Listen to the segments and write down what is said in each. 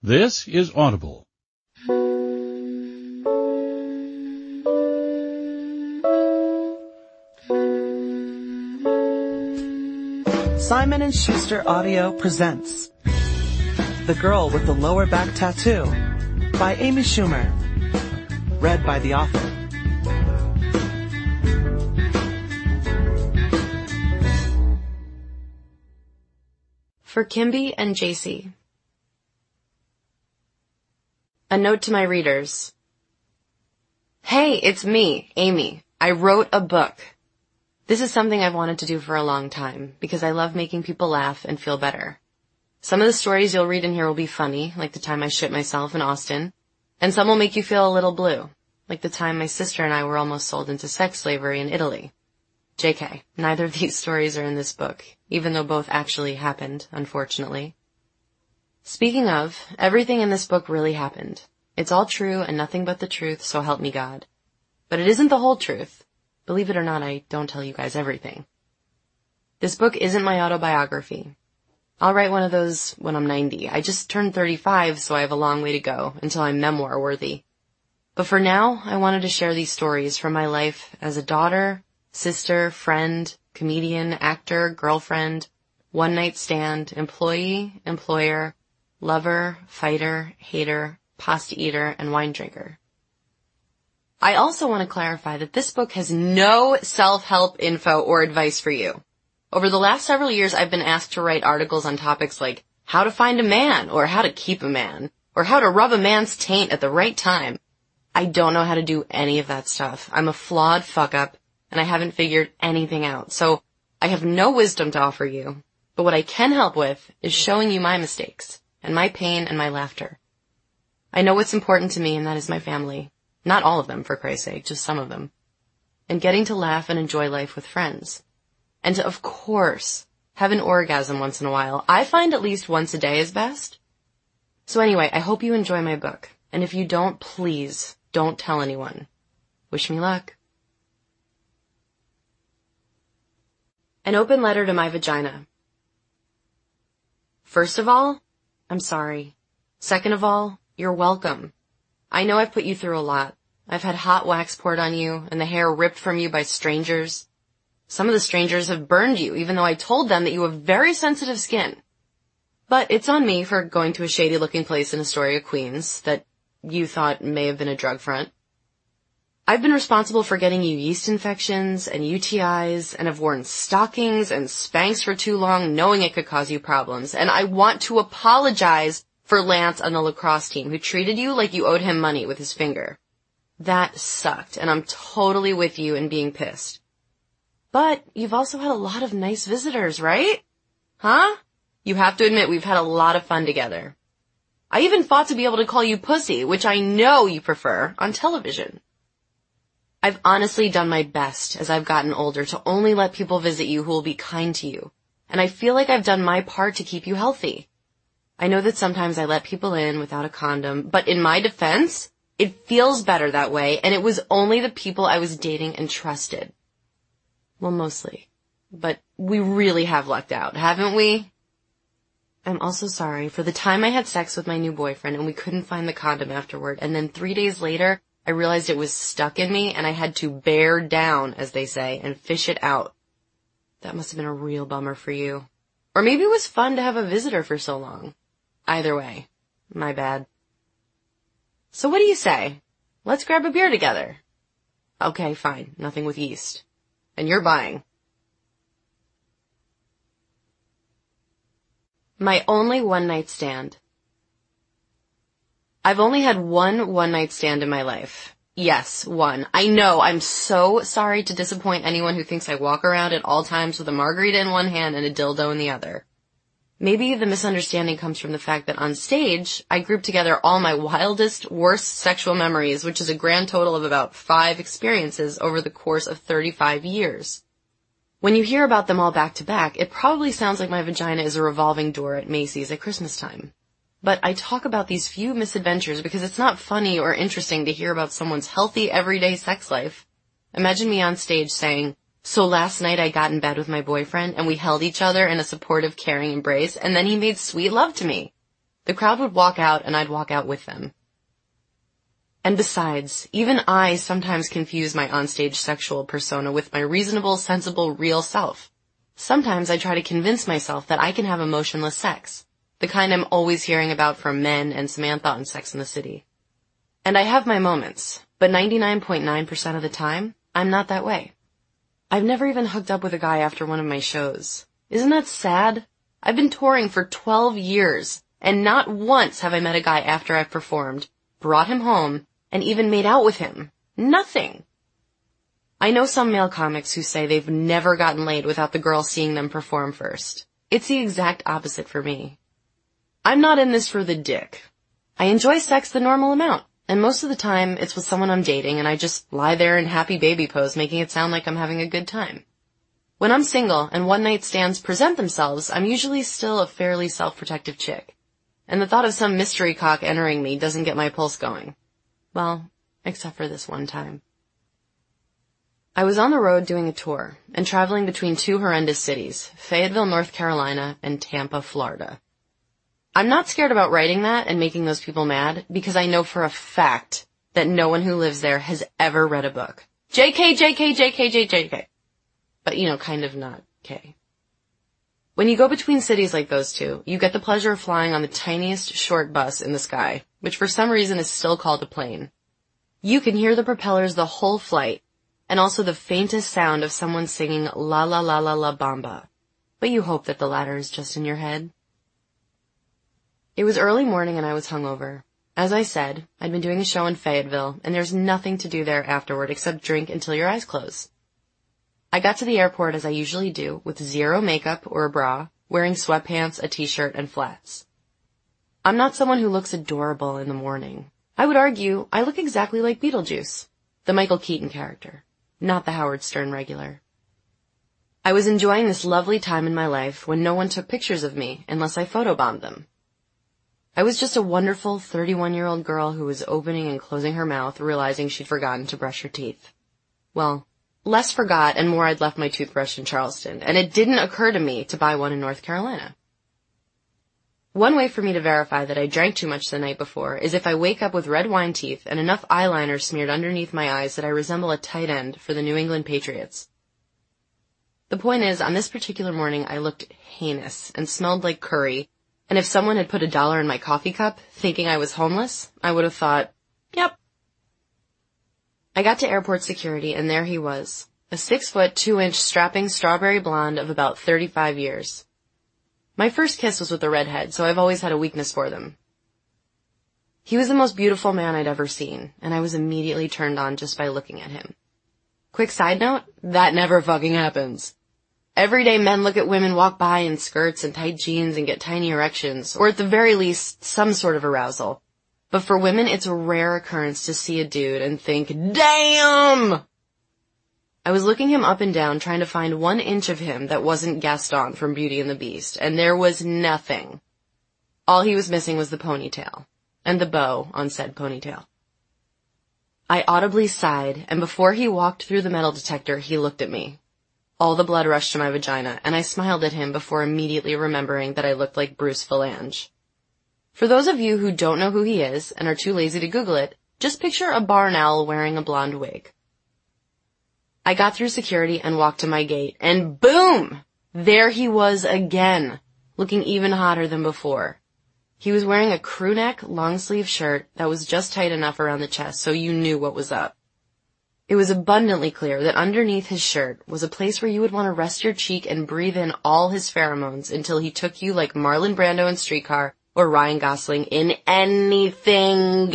This is Audible. Simon & Schuster Audio presents The Girl with the Lower Back Tattoo by Amy Schumer. Read by the author. For Kimby and JC. A note to my readers. Hey, it's me, Amy. I wrote a book. This is something I've wanted to do for a long time because I love making people laugh and feel better. Some of the stories you'll read in here will be funny, like the time I shit myself in Austin, and some will make you feel a little blue, like the time my sister and I were almost sold into sex slavery in Italy. JK, neither of these stories are in this book, even though both actually happened, unfortunately. Speaking of, everything in this book really happened. It's all true and nothing but the truth, so help me God. But it isn't the whole truth. Believe it or not, I don't tell you guys everything. This book isn't my autobiography. I'll write one of those when I'm 90. I just turned 35, so I have a long way to go until I'm memoir worthy. But for now, I wanted to share these stories from my life as a daughter, sister, friend, comedian, actor, girlfriend, one-night stand, employee, employer, lover, fighter, hater, pasta eater, and wine drinker. I also want to clarify that this book has no self-help info or advice for you. Over the last several years, I've been asked to write articles on topics like how to find a man, or how to keep a man, or how to rub a man's taint at the right time. I don't know how to do any of that stuff. I'm a flawed fuck-up, and I haven't figured anything out, so I have no wisdom to offer you. But what I can help with is showing you my mistakes, and my pain and my laughter. I know what's important to me, and that is my family. Not all of them, for Christ's sake, just some of them. And getting to laugh and enjoy life with friends. And to, of course, have an orgasm once in a while. I find at least once a day is best. So anyway, I hope you enjoy my book. And if you don't, please don't tell anyone. Wish me luck. An open letter to my vagina. First of all, I'm sorry. Second of all, you're welcome. I know I've put you through a lot. I've had hot wax poured on you and the hair ripped from you by strangers. Some of the strangers have burned you, even though I told them that you have very sensitive skin. But it's on me for going to a shady-looking place in Astoria, Queens, that you thought may have been a drug front. I've been responsible for getting you yeast infections and UTIs, and have worn stockings and Spanx for too long, knowing it could cause you problems. And I want to apologize for Lance on the lacrosse team, who treated you like you owed him money with his finger. That sucked, and I'm totally with you in being pissed. But you've also had a lot of nice visitors, right? Huh? You have to admit we've had a lot of fun together. I even fought to be able to call you pussy, which I know you prefer, on television. I've honestly done my best as I've gotten older to only let people visit you who will be kind to you, and I feel like I've done my part to keep you healthy. I know that sometimes I let people in without a condom, but in my defense, it feels better that way, and it was only the people I was dating and trusted. Well, mostly. But we really have lucked out, haven't we? I'm also sorry for the time I had sex with my new boyfriend and we couldn't find the condom afterward, and then 3 days later, I realized it was stuck in me and I had to bear down, as they say, and fish it out. That must have been a real bummer for you. Or maybe it was fun to have a visitor for so long. Either way, my bad. So what do you say? Let's grab a beer together. Okay, fine. Nothing with yeast. And you're buying. My only one-night stand. I've only had one-night stand in my life. Yes, one. I know, I'm so sorry to disappoint anyone who thinks I walk around at all times with a margarita in one hand and a dildo in the other. Maybe the misunderstanding comes from the fact that on stage, I grouped together all my wildest, worst sexual memories, which is a grand total of about 5 experiences over the course of 35 years. When you hear about them all back to back, it probably sounds like my vagina is a revolving door at Macy's at Christmas time. But I talk about these few misadventures because it's not funny or interesting to hear about someone's healthy, everyday sex life. Imagine me on stage saying, So last night I got in bed with my boyfriend and we held each other in a supportive, caring embrace, and then he made sweet love to me. The crowd would walk out and I'd walk out with them. And besides, even I sometimes confuse my onstage sexual persona with my reasonable, sensible, real self. Sometimes I try to convince myself that I can have emotionless sex, the kind I'm always hearing about from men and Samantha on Sex and the City. And I have my moments, but 99.9% of the time, I'm not that way. I've never even hooked up with a guy after one of my shows. Isn't that sad? I've been touring for 12 years, and not once have I met a guy after I've performed, brought him home, and even made out with him. Nothing. I know some male comics who say they've never gotten laid without the girl seeing them perform first. It's the exact opposite for me. I'm not in this for the dick. I enjoy sex the normal amount, and most of the time it's with someone I'm dating and I just lie there in happy baby pose making it sound like I'm having a good time. When I'm single and one-night stands present themselves, I'm usually still a fairly self-protective chick, and the thought of some mystery cock entering me doesn't get my pulse going. Well, except for this one time. I was on the road doing a tour and traveling between two horrendous cities, Fayetteville, North Carolina, and Tampa, Florida. I'm not scared about writing that and making those people mad because I know for a fact that no one who lives there has ever read a book. JK, JK, JK, JK. But, kind of not K. When you go between cities like those two, you get the pleasure of flying on the tiniest short bus in the sky, which for some reason is still called a plane. You can hear the propellers the whole flight, and also the faintest sound of someone singing La La La La La Bamba. But you hope that the latter is just in your head. It was early morning and I was hungover. As I said, I'd been doing a show in Fayetteville, and there's nothing to do there afterward except drink until your eyes close. I got to the airport as I usually do, with zero makeup or a bra, wearing sweatpants, a t-shirt, and flats. I'm not someone who looks adorable in the morning. I would argue I look exactly like Beetlejuice, the Michael Keaton character, not the Howard Stern regular. I was enjoying this lovely time in my life when no one took pictures of me unless I photobombed them. I was just a wonderful 31-year-old girl who was opening and closing her mouth, realizing she'd forgotten to brush her teeth. Well, less forgot and more I'd left my toothbrush in Charleston, and it didn't occur to me to buy one in North Carolina. One way for me to verify that I drank too much the night before is if I wake up with red wine teeth and enough eyeliner smeared underneath my eyes that I resemble a tight end for the New England Patriots. The point is, on this particular morning I looked heinous and smelled like curry, and if someone had put $1 in my coffee cup, thinking I was homeless, I would have thought, yep. I got to airport security, and there he was, a 6-foot, 2-inch strapping strawberry blonde of about 35 years. My first kiss was with a redhead, so I've always had a weakness for them. He was the most beautiful man I'd ever seen, and I was immediately turned on just by looking at him. Quick side note, that never fucking happens. Everyday men look at women walk by in skirts and tight jeans and get tiny erections, or at the very least, some sort of arousal. But for women, it's a rare occurrence to see a dude and think, damn! I was looking him up and down, trying to find 1 inch of him that wasn't Gaston from Beauty and the Beast, and there was nothing. All he was missing was the ponytail, and the bow on said ponytail. I audibly sighed, and before he walked through the metal detector, he looked at me. All the blood rushed to my vagina, and I smiled at him before immediately remembering that I looked like Bruce Vilanch. For those of you who don't know who he is and are too lazy to Google it, just picture a barn owl wearing a blonde wig. I got through security and walked to my gate, and boom! There he was again, looking even hotter than before. He was wearing a crew-neck, long-sleeve shirt that was just tight enough around the chest so you knew what was up. It was abundantly clear that underneath his shirt was a place where you would want to rest your cheek and breathe in all his pheromones until he took you like Marlon Brando in Streetcar or Ryan Gosling in anything.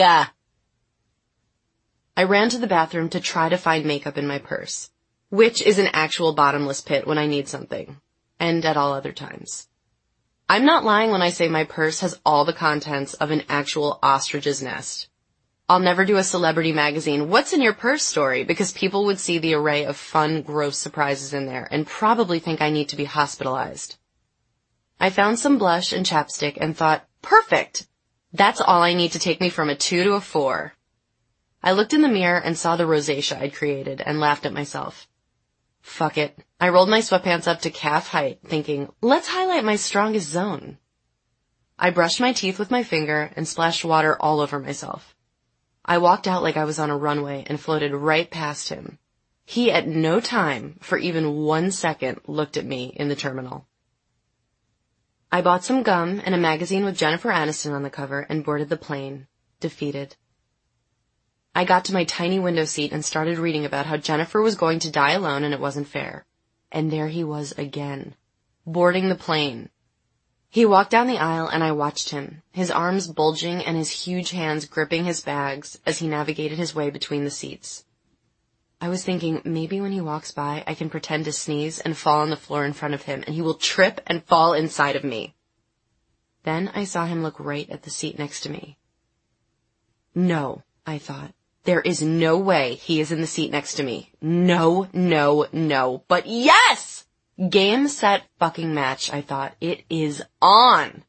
I ran to the bathroom to try to find makeup in my purse, which is an actual bottomless pit when I need something, and at all other times. I'm not lying when I say my purse has all the contents of an actual ostrich's nest. I'll never do a celebrity magazine "What's in your purse" story because people would see the array of fun, gross surprises in there and probably think I need to be hospitalized. I found some blush and chapstick and thought, perfect! That's all I need to take me from a 2 to a 4. I looked in the mirror and saw the rosacea I'd created and laughed at myself. Fuck it. I rolled my sweatpants up to calf height, thinking, let's highlight my strongest zone. I brushed my teeth with my finger and splashed water all over myself. I walked out like I was on a runway and floated right past him. He at no time, for even 1 second, looked at me in the terminal. I bought some gum and a magazine with Jennifer Aniston on the cover and boarded the plane, defeated. I got to my tiny window seat and started reading about how Jennifer was going to die alone and it wasn't fair. And there he was again, boarding the plane. He walked down the aisle and I watched him, his arms bulging and his huge hands gripping his bags as he navigated his way between the seats. I was thinking, maybe when he walks by, I can pretend to sneeze and fall on the floor in front of him, and he will trip and fall inside of me. Then I saw him look right at the seat next to me. No, I thought. There is no way he is in the seat next to me. No, no, no. But yes! Game, set, fucking match, I thought. It is on!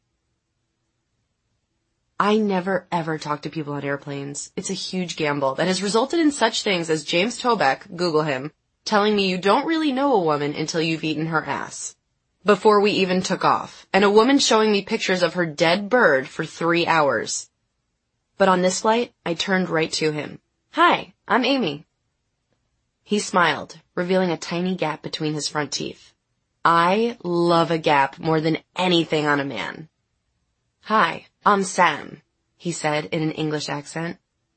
I never ever talk to people on airplanes. It's a huge gamble that has resulted in such things as James Toback, Google him, telling me you don't really know a woman until you've eaten her ass. Before we even took off. And a woman showing me pictures of her dead bird for 3 hours. But on this flight, I turned right to him. Hi, I'm Amy. He smiled, revealing a tiny gap between his front teeth. I love a gap more than anything on a man. Hi, I'm Sam, he said in an English accent.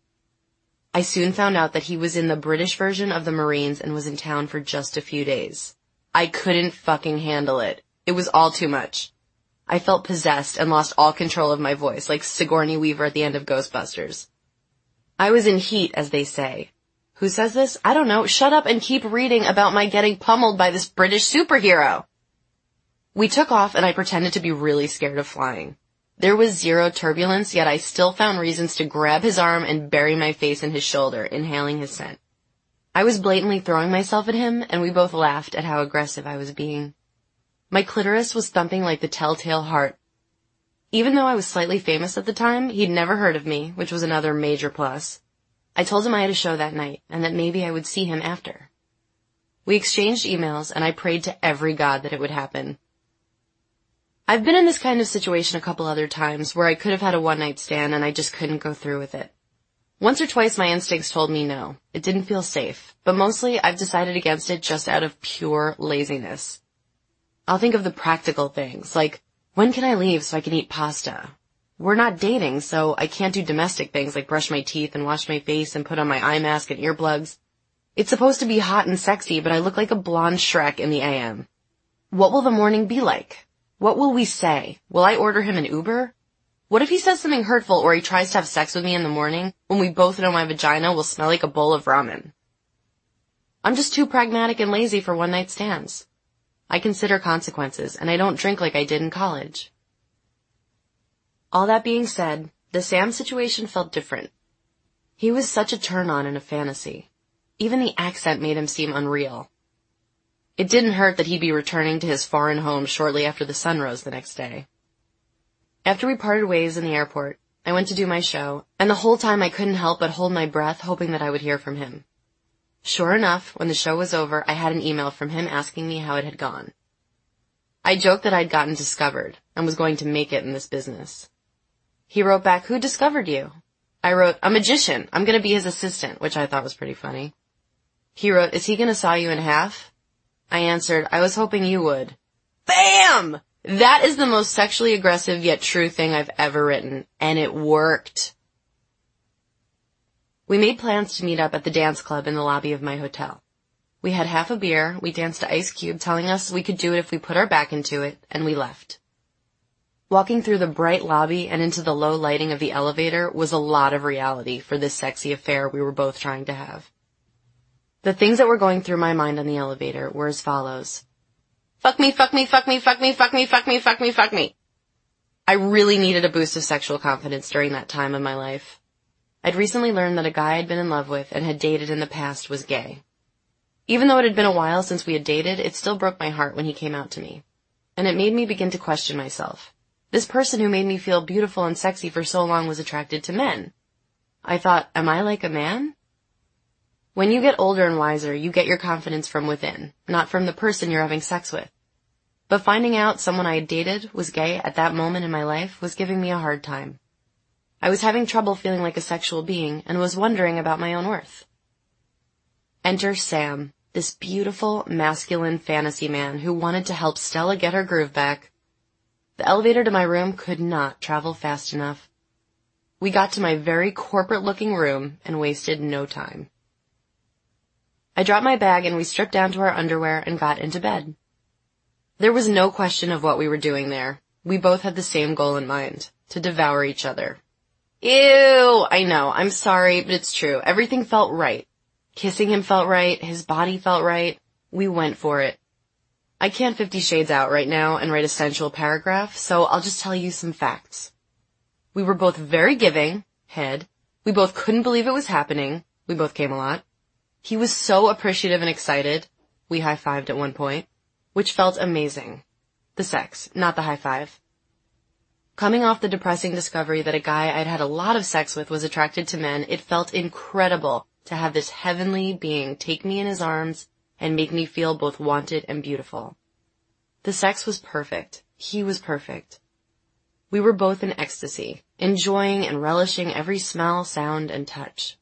I soon found out that he was in the British version of the Marines and was in town for just a few days. I couldn't fucking handle it. It was all too much. I felt possessed and lost all control of my voice, like Sigourney Weaver at the end of Ghostbusters. I was in heat, as they say. Who says this? I don't know. Shut up and keep reading about my getting pummeled by this British superhero. We took off and I pretended to be really scared of flying. There was zero turbulence, yet I still found reasons to grab his arm and bury my face in his shoulder, inhaling his scent. I was blatantly throwing myself at him, and we both laughed at how aggressive I was being. My clitoris was thumping like the telltale heart. Even though I was slightly famous at the time, he'd never heard of me, which was another major plus. I told him I had a show that night, and that maybe I would see him after. We exchanged emails, and I prayed to every god that it would happen. I've been in this kind of situation a couple other times where I could have had a one-night stand and I just couldn't go through with it. Once or twice my instincts told me no. It didn't feel safe, but mostly I've decided against it just out of pure laziness. I'll think of the practical things, like, when can I leave so I can eat pasta? We're not dating, so I can't do domestic things like brush my teeth and wash my face and put on my eye mask and earplugs. It's supposed to be hot and sexy, but I look like a blonde Shrek in the AM. What will the morning be like? What will we say? Will I order him an Uber? What if he says something hurtful or he tries to have sex with me in the morning when we both know my vagina will smell like a bowl of ramen? I'm just too pragmatic and lazy for one-night stands. I consider consequences, and I don't drink like I did in college. All that being said, the Sam situation felt different. He was such a turn-on in a fantasy. Even the accent made him seem unreal. It didn't hurt that he'd be returning to his foreign home shortly after the sun rose the next day. After we parted ways in the airport, I went to do my show, and the whole time I couldn't help but hold my breath hoping that I would hear from him. Sure enough, when the show was over, I had an email from him asking me how it had gone. I joked that I'd gotten discovered and was going to make it in this business. He wrote back, "Who discovered you?" I wrote, "A magician. I'm going to be his assistant," which I thought was pretty funny. He wrote, "Is he going to saw you in half?" I answered, "I was hoping you would." Bam! That is the most sexually aggressive yet true thing I've ever written, and it worked. We made plans to meet up at the dance club in the lobby of my hotel. We had half a beer, we danced to Ice Cube telling us we could do it if we put our back into it, and we left. Walking through the bright lobby and into the low lighting of the elevator was a lot of reality for this sexy affair we were both trying to have. The things that were going through my mind on the elevator were as follows. Fuck me, fuck me, fuck me, fuck me, fuck me, fuck me, fuck me, fuck me. I really needed a boost of sexual confidence during that time of my life. I'd recently learned that a guy I'd been in love with and had dated in the past was gay. Even though it had been a while since we had dated, it still broke my heart when he came out to me. And it made me begin to question myself. This person who made me feel beautiful and sexy for so long was attracted to men. I thought, am I like a man? When you get older and wiser, you get your confidence from within, not from the person you're having sex with. But finding out someone I had dated was gay at that moment in my life was giving me a hard time. I was having trouble feeling like a sexual being and was wondering about my own worth. Enter Sam, this beautiful, masculine fantasy man who wanted to help Stella get her groove back. The elevator to my room could not travel fast enough. We got to my very corporate-looking room and wasted no time. I dropped my bag and we stripped down to our underwear and got into bed. There was no question of what we were doing there. We both had the same goal in mind, to devour each other. Ew, I know, I'm sorry, but it's true. Everything felt right. Kissing him felt right, his body felt right. We went for it. I can't 50 Shades out right now and write a sensual paragraph, so I'll just tell you some facts. We were both very giving, head. We both couldn't believe it was happening. We both came a lot. He was so appreciative and excited. We high-fived at one point, which felt amazing. The sex, not the high five. Coming off the depressing discovery that a guy I'd had a lot of sex with was attracted to men, it felt incredible to have this heavenly being take me in his arms and make me feel both wanted and beautiful. The sex was perfect. He was perfect. We were both in ecstasy, enjoying and relishing every smell, sound, and touch.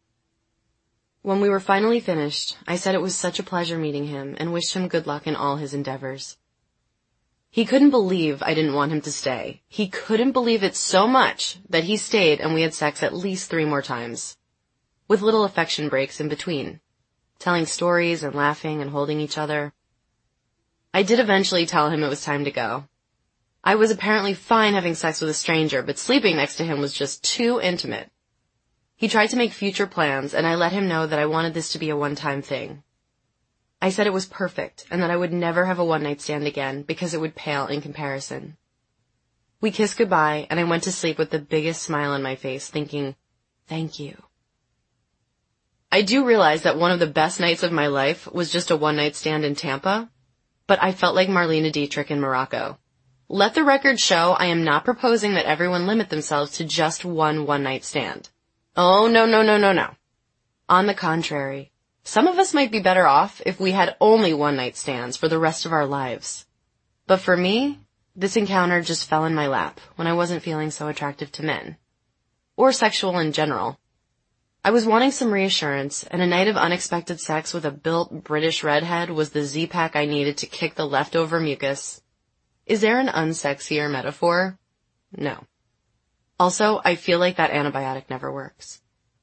When we were finally finished, I said it was such a pleasure meeting him and wished him good luck in all his endeavors. He couldn't believe I didn't want him to stay. He couldn't believe it so much that he stayed and we had sex at least 3 more times, with little affection breaks in between, telling stories and laughing and holding each other. I did eventually tell him it was time to go. I was apparently fine having sex with a stranger, but sleeping next to him was just too intimate. He tried to make future plans, and I let him know that I wanted this to be a one-time thing. I said it was perfect, and that I would never have a one-night stand again, because it would pale in comparison. We kissed goodbye, and I went to sleep with the biggest smile on my face, thinking, thank you. I do realize that one of the best nights of my life was just a one-night stand in Tampa, but I felt like Marlene Dietrich in Morocco. Let the record show I am not proposing that everyone limit themselves to just one-night stand. Oh, no. On the contrary, some of us might be better off if we had only one-night stands for the rest of our lives. But for me, this encounter just fell in my lap when I wasn't feeling so attractive to men. Or sexual in general. I was wanting some reassurance, and a night of unexpected sex with a built British redhead was the Z-Pack I needed to kick the leftover mucus. Is there an unsexier metaphor? No. Also, I feel like that antibiotic never works.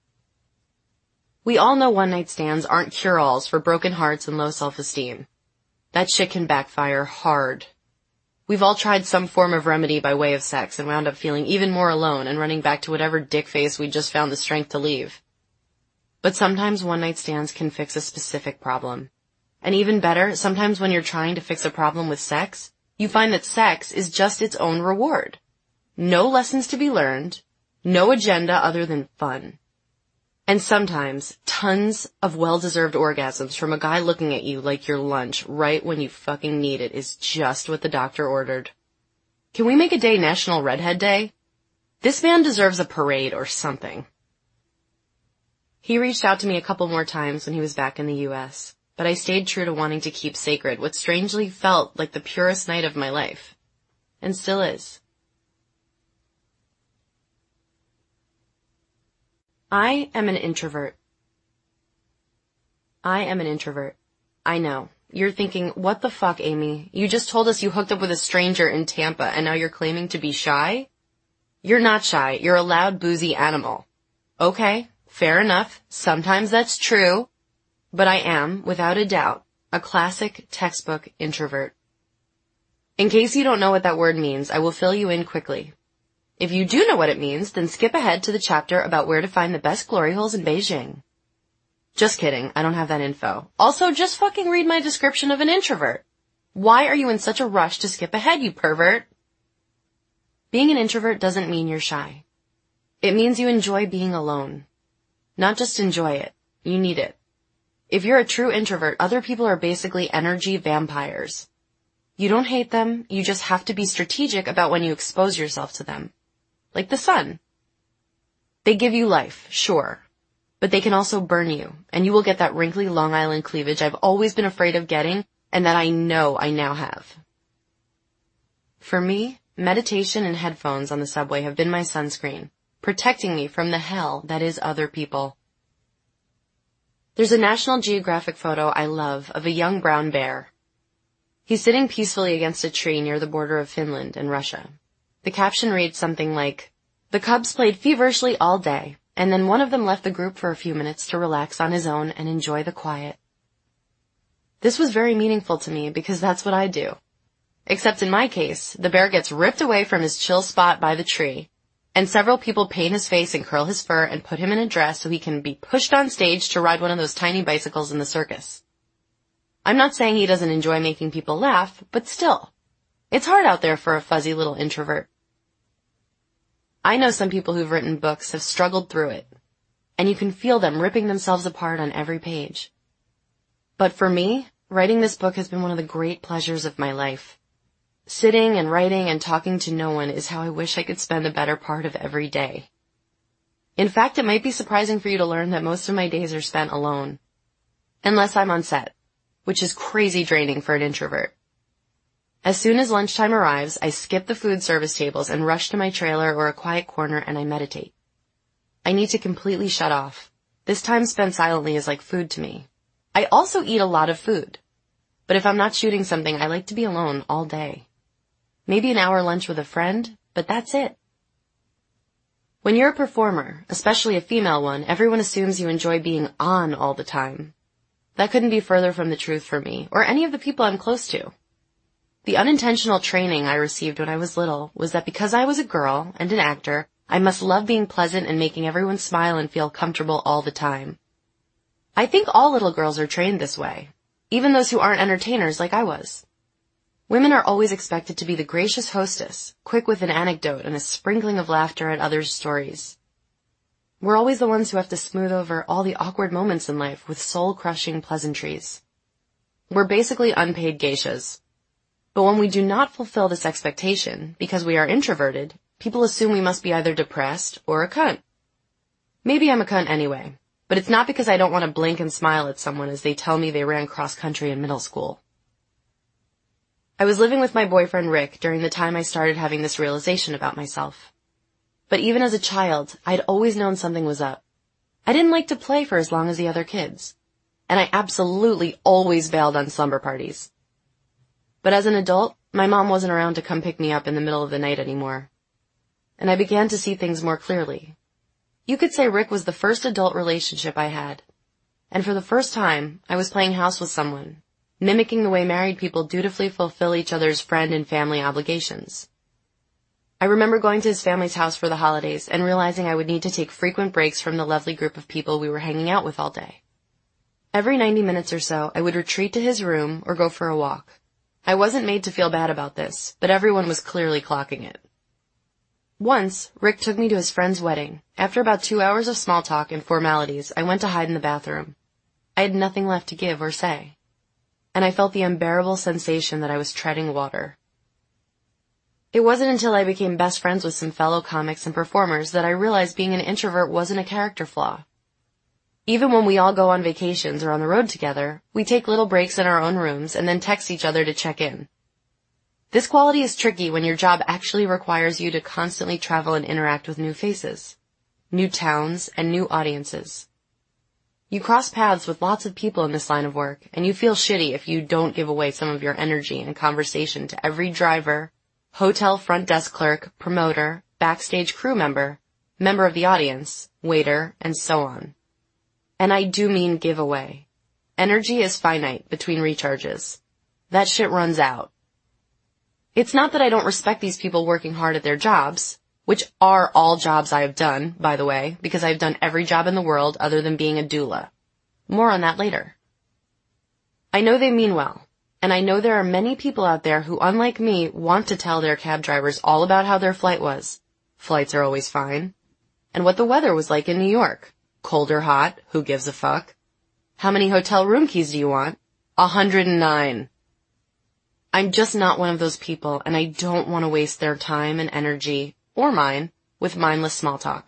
We all know one-night stands aren't cure-alls for broken hearts and low self-esteem. That shit can backfire hard. We've all tried some form of remedy by way of sex and wound up feeling even more alone and running back to whatever dick face we just found the strength to leave. But sometimes one-night stands can fix a specific problem. And even better, sometimes when you're trying to fix a problem with sex, you find that sex is just its own reward. No lessons to be learned, no agenda other than fun. And sometimes, tons of well-deserved orgasms from a guy looking at you like your lunch right when you fucking need it is just what the doctor ordered. Can we make a day National Redhead Day? This man deserves a parade or something. He reached out to me a couple more times when he was back in the U.S., but I stayed true to wanting to keep sacred what strangely felt like the purest night of my life. And still is. I am an introvert. I know. You're thinking, what the fuck, Amy? You just told us you hooked up with a stranger in Tampa and now you're claiming to be shy? You're not shy. You're a loud, boozy animal. Okay, fair enough. Sometimes that's true. But I am, without a doubt, a classic textbook introvert. In case you don't know what that word means, I will fill you in quickly. If you do know what it means, then skip ahead to the chapter about where to find the best glory holes in Beijing. Just kidding, I don't have that info. Also, just fucking read my description of an introvert. Why are you in such a rush to skip ahead, you pervert? Being an introvert doesn't mean you're shy. It means you enjoy being alone. Not just enjoy it, you need it. If you're a true introvert, other people are basically energy vampires. You don't hate them, you just have to be strategic about when you expose yourself to them. Like the sun. They give you life, sure, but they can also burn you, and you will get that wrinkly Long Island cleavage I've always been afraid of getting, and that I know I now have. For me, meditation and headphones on the subway have been my sunscreen, protecting me from the hell that is other people. There's a National Geographic photo I love of a young brown bear. He's sitting peacefully against a tree near the border of Finland and Russia. The caption reads something like, "The cubs played feverishly all day, and then one of them left the group for a few minutes to relax on his own and enjoy the quiet." This was very meaningful to me because that's what I do. Except in my case, the bear gets ripped away from his chill spot by the tree, and several people paint his face and curl his fur and put him in a dress so he can be pushed on stage to ride one of those tiny bicycles in the circus. I'm not saying he doesn't enjoy making people laugh, but still, it's hard out there for a fuzzy little introvert. I know some people who've written books have struggled through it, and you can feel them ripping themselves apart on every page. But for me, writing this book has been one of the great pleasures of my life. Sitting and writing and talking to no one is how I wish I could spend the better part of every day. In fact, it might be surprising for you to learn that most of my days are spent alone. Unless I'm on set, which is crazy draining for an introvert. As soon as lunchtime arrives, I skip the food service tables and rush to my trailer or a quiet corner and I meditate. I need to completely shut off. This time spent silently is like food to me. I also eat a lot of food. But if I'm not shooting something, I like to be alone all day. Maybe an hour lunch with a friend, but that's it. When you're a performer, especially a female one, everyone assumes you enjoy being on all the time. That couldn't be further from the truth for me, or any of the people I'm close to. The unintentional training I received when I was little was that because I was a girl and an actor, I must love being pleasant and making everyone smile and feel comfortable all the time. I think all little girls are trained this way, even those who aren't entertainers like I was. Women are always expected to be the gracious hostess, quick with an anecdote and a sprinkling of laughter at others' stories. We're always the ones who have to smooth over all the awkward moments in life with soul-crushing pleasantries. We're basically unpaid geishas. But when we do not fulfill this expectation, because we are introverted, people assume we must be either depressed or a cunt. Maybe I'm a cunt anyway, but it's not because I don't want to blink and smile at someone as they tell me they ran cross-country in middle school. I was living with my boyfriend Rick during the time I started having this realization about myself. But even as a child, I'd always known something was up. I didn't like to play for as long as the other kids. And I absolutely always bailed on slumber parties. But as an adult, my mom wasn't around to come pick me up in the middle of the night anymore. And I began to see things more clearly. You could say Rick was the first adult relationship I had. And for the first time, I was playing house with someone, mimicking the way married people dutifully fulfill each other's friend and family obligations. I remember going to his family's house for the holidays and realizing I would need to take frequent breaks from the lovely group of people we were hanging out with all day. Every 90 minutes or so, I would retreat to his room or go for a walk. I wasn't made to feel bad about this, but everyone was clearly clocking it. Once, Rick took me to his friend's wedding. After about 2 hours of small talk and formalities, I went to hide in the bathroom. I had nothing left to give or say. And I felt the unbearable sensation that I was treading water. It wasn't until I became best friends with some fellow comics and performers that I realized being an introvert wasn't a character flaw. Even when we all go on vacations or on the road together, we take little breaks in our own rooms and then text each other to check in. This quality is tricky when your job actually requires you to constantly travel and interact with new faces, new towns, and new audiences. You cross paths with lots of people in this line of work, and you feel shitty if you don't give away some of your energy and conversation to every driver, hotel front desk clerk, promoter, backstage crew member, member of the audience, waiter, and so on. And I do mean give away. Energy is finite between recharges. That shit runs out. It's not that I don't respect these people working hard at their jobs, which are all jobs I have done, by the way, because I've done every job in the world other than being a doula. More on that later. I know they mean well, and I know there are many people out there who, unlike me, want to tell their cab drivers all about how their flight was. Flights are always fine. And what the weather was like in New York. Cold or hot, who gives a fuck? How many hotel room keys do you want? 109. I'm just not one of those people, and I don't want to waste their time and energy, or mine, with mindless small talk.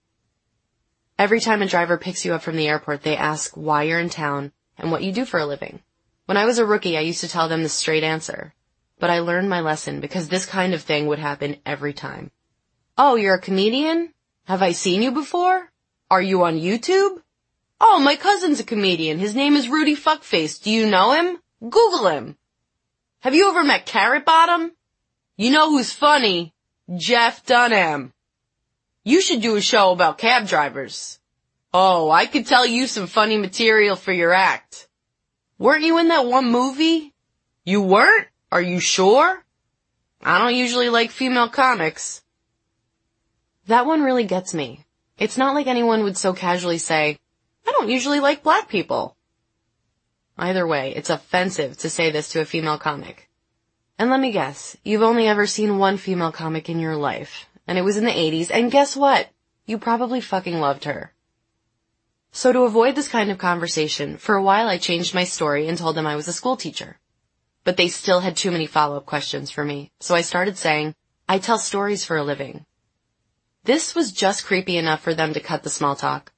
Every time a driver picks you up from the airport, they ask why you're in town and what you do for a living. When I was a rookie, I used to tell them the straight answer. but I learned my lesson because this kind of thing would happen every time. Oh, you're a comedian? Have I seen you before? Are you on YouTube? Oh, my cousin's a comedian. His name is Rudy Fuckface. Do you know him? Google him. Have you ever met Carrot Bottom? You know who's funny? Jeff Dunham. You should do a show about cab drivers. Oh, I could tell you some funny material for your act. Weren't you in that one movie? You weren't? Are you sure? I don't usually like female comics. That one really gets me. It's not like anyone would so casually say, I don't usually like black people. Either way, it's offensive to say this to a female comic. And let me guess, you've only ever seen one female comic in your life, and it was in the 80s, and guess what? You probably fucking loved her. So to avoid this kind of conversation, for a while I changed my story and told them I was a school teacher. But they still had too many follow-up questions for me, so I started saying, I tell stories for a living. This was just creepy enough for them to cut the small talk.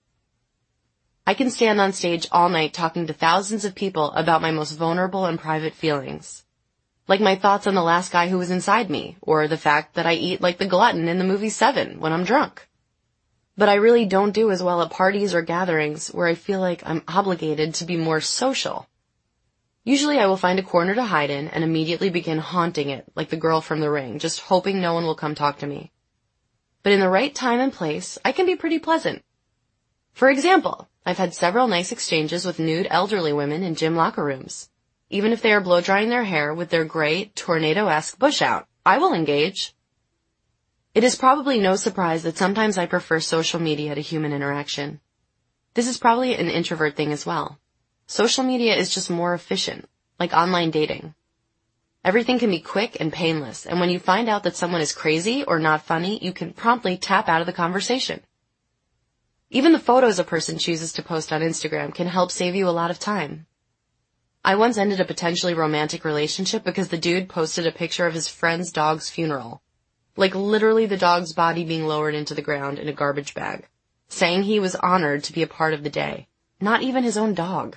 I can stand on stage all night talking to thousands of people about my most vulnerable and private feelings. Like my thoughts on the last guy who was inside me, or the fact that I eat like the glutton in the movie Seven when I'm drunk. But I really don't do as well at parties or gatherings where I feel like I'm obligated to be more social. Usually I will find a corner to hide in and immediately begin haunting it like the girl from The Ring, just hoping no one will come talk to me. But in the right time and place, I can be pretty pleasant. For example, I've had several nice exchanges with nude elderly women in gym locker rooms. Even if they are blow-drying their hair with their gray, tornado-esque bush out, I will engage. It is probably no surprise that sometimes I prefer social media to human interaction. This is probably an introvert thing as well. Social media is just more efficient, like online dating. Everything can be quick and painless, and when you find out that someone is crazy or not funny, you can promptly tap out of the conversation. Even the photos a person chooses to post on Instagram can help save you a lot of time. I once ended a potentially romantic relationship because the dude posted a picture of his friend's dog's funeral. Like literally the dog's body being lowered into the ground in a garbage bag, saying he was honored to be a part of the day. Not even his own dog.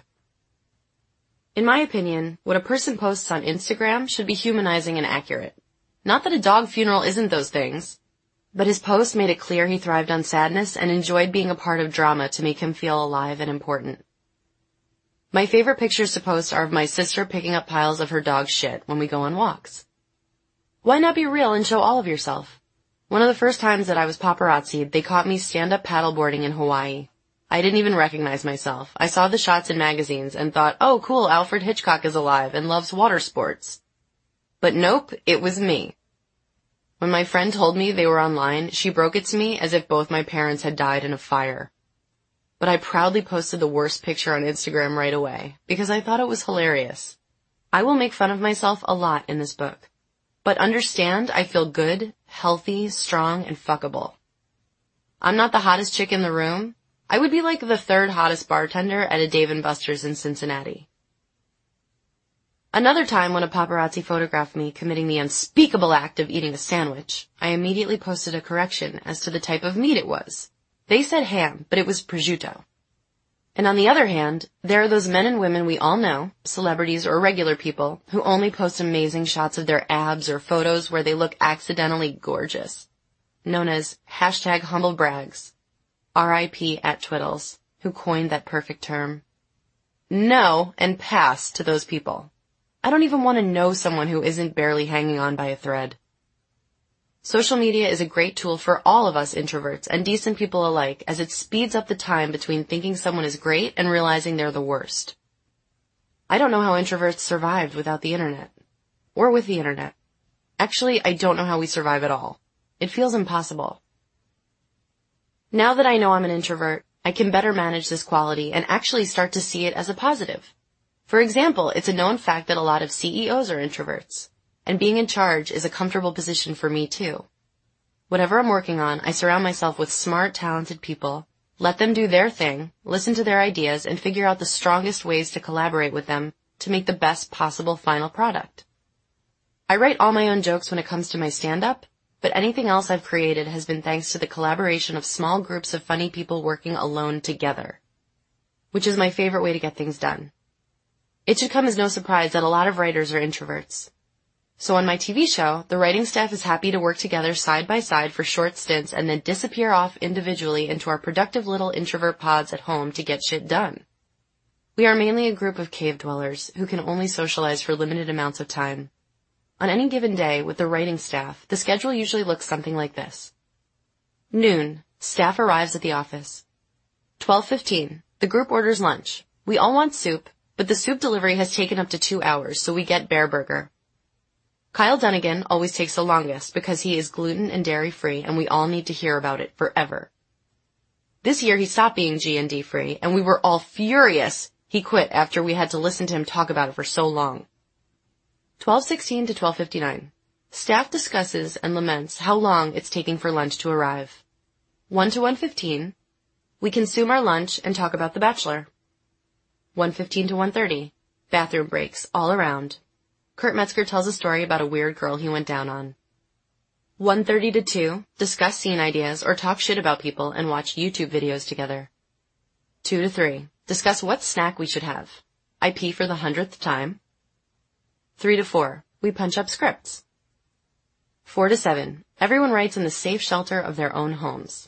In my opinion, what a person posts on Instagram should be humanizing and accurate. Not that a dog funeral isn't those things, but his post made it clear he thrived on sadness and enjoyed being a part of drama to make him feel alive and important. My favorite pictures to post are of my sister picking up piles of her dog's shit when we go on walks. Why not be real and show all of yourself? One of the first times that I was paparazzi'd, they caught me stand-up paddleboarding in Hawaii. I didn't even recognize myself. I saw the shots in magazines and thought, oh cool, Alfred Hitchcock is alive and loves water sports. But nope, it was me. When my friend told me they were online, she broke it to me as if both my parents had died in a fire. But I proudly posted the worst picture on Instagram right away, because I thought it was hilarious. I will make fun of myself a lot in this book. But understand, I feel good, healthy, strong, and fuckable. I'm not the hottest chick in the room. I would be like the third hottest bartender at a Dave & Buster's in Cincinnati. Another time when a paparazzi photographed me committing the unspeakable act of eating a sandwich, I immediately posted a correction as to the type of meat it was. They said ham, but it was prosciutto. And on the other hand, there are those men and women we all know, celebrities or regular people, who only post amazing shots of their abs or photos where they look accidentally gorgeous. Known as #humblebrags. R.I.P. at Twiddles, who coined that perfect term. No and pass to those people. I don't even want to know someone who isn't barely hanging on by a thread. Social media is a great tool for all of us introverts and decent people alike, as it speeds up the time between thinking someone is great and realizing they're the worst. I don't know how introverts survived without the internet. Or with the internet. Actually, I don't know how we survive at all. It feels impossible. Now that I know I'm an introvert, I can better manage this quality and actually start to see it as a positive. For example, it's a known fact that a lot of CEOs are introverts, and being in charge is a comfortable position for me too. Whatever I'm working on, I surround myself with smart, talented people, let them do their thing, listen to their ideas, and figure out the strongest ways to collaborate with them to make the best possible final product. I write all my own jokes when it comes to my stand-up, but anything else I've created has been thanks to the collaboration of small groups of funny people working alone together, which is my favorite way to get things done. It should come as no surprise that a lot of writers are introverts. So on my TV show, the writing staff is happy to work together side by side for short stints and then disappear off individually into our productive little introvert pods at home to get shit done. We are mainly a group of cave dwellers who can only socialize for limited amounts of time. On any given day with the writing staff, the schedule usually looks something like this. Noon, staff arrives at the office. 12:15, the group orders lunch. We all want soup, but the soup delivery has taken up to 2 hours, so we get Bear Burger. Kyle Dunnigan always takes the longest because he is gluten and dairy free and we all need to hear about it forever. This year he stopped being G&D free and we were all furious he quit after we had to listen to him talk about it for so long. 12:16 to 12:59. Staff discusses and laments how long it's taking for lunch to arrive. 1 to 1:15. We consume our lunch and talk about The Bachelor. 1:15 to 1:30. Bathroom breaks all around. Kurt Metzger tells a story about a weird girl he went down on. 1:30 to 2, discuss scene ideas or talk shit about people and watch YouTube videos together. 2 to 3, discuss what snack we should have. I pee for the 100th time. 3 to 4, we punch up scripts. 4 to 7, everyone writes in the safe shelter of their own homes.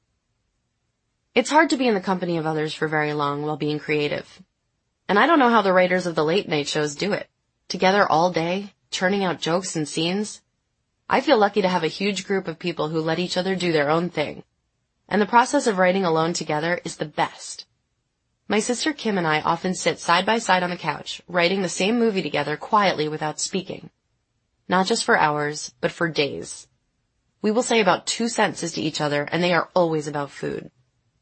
It's hard to be in the company of others for very long while being creative. And I don't know how the writers of the late night shows do it. Together all day, churning out jokes and scenes. I feel lucky to have a huge group of people who let each other do their own thing. And the process of writing alone together is the best. My sister Kim and I often sit side by side on the couch, writing the same movie together quietly without speaking. Not just for hours, but for days. We will say about 2 sentences to each other, and they are always about food.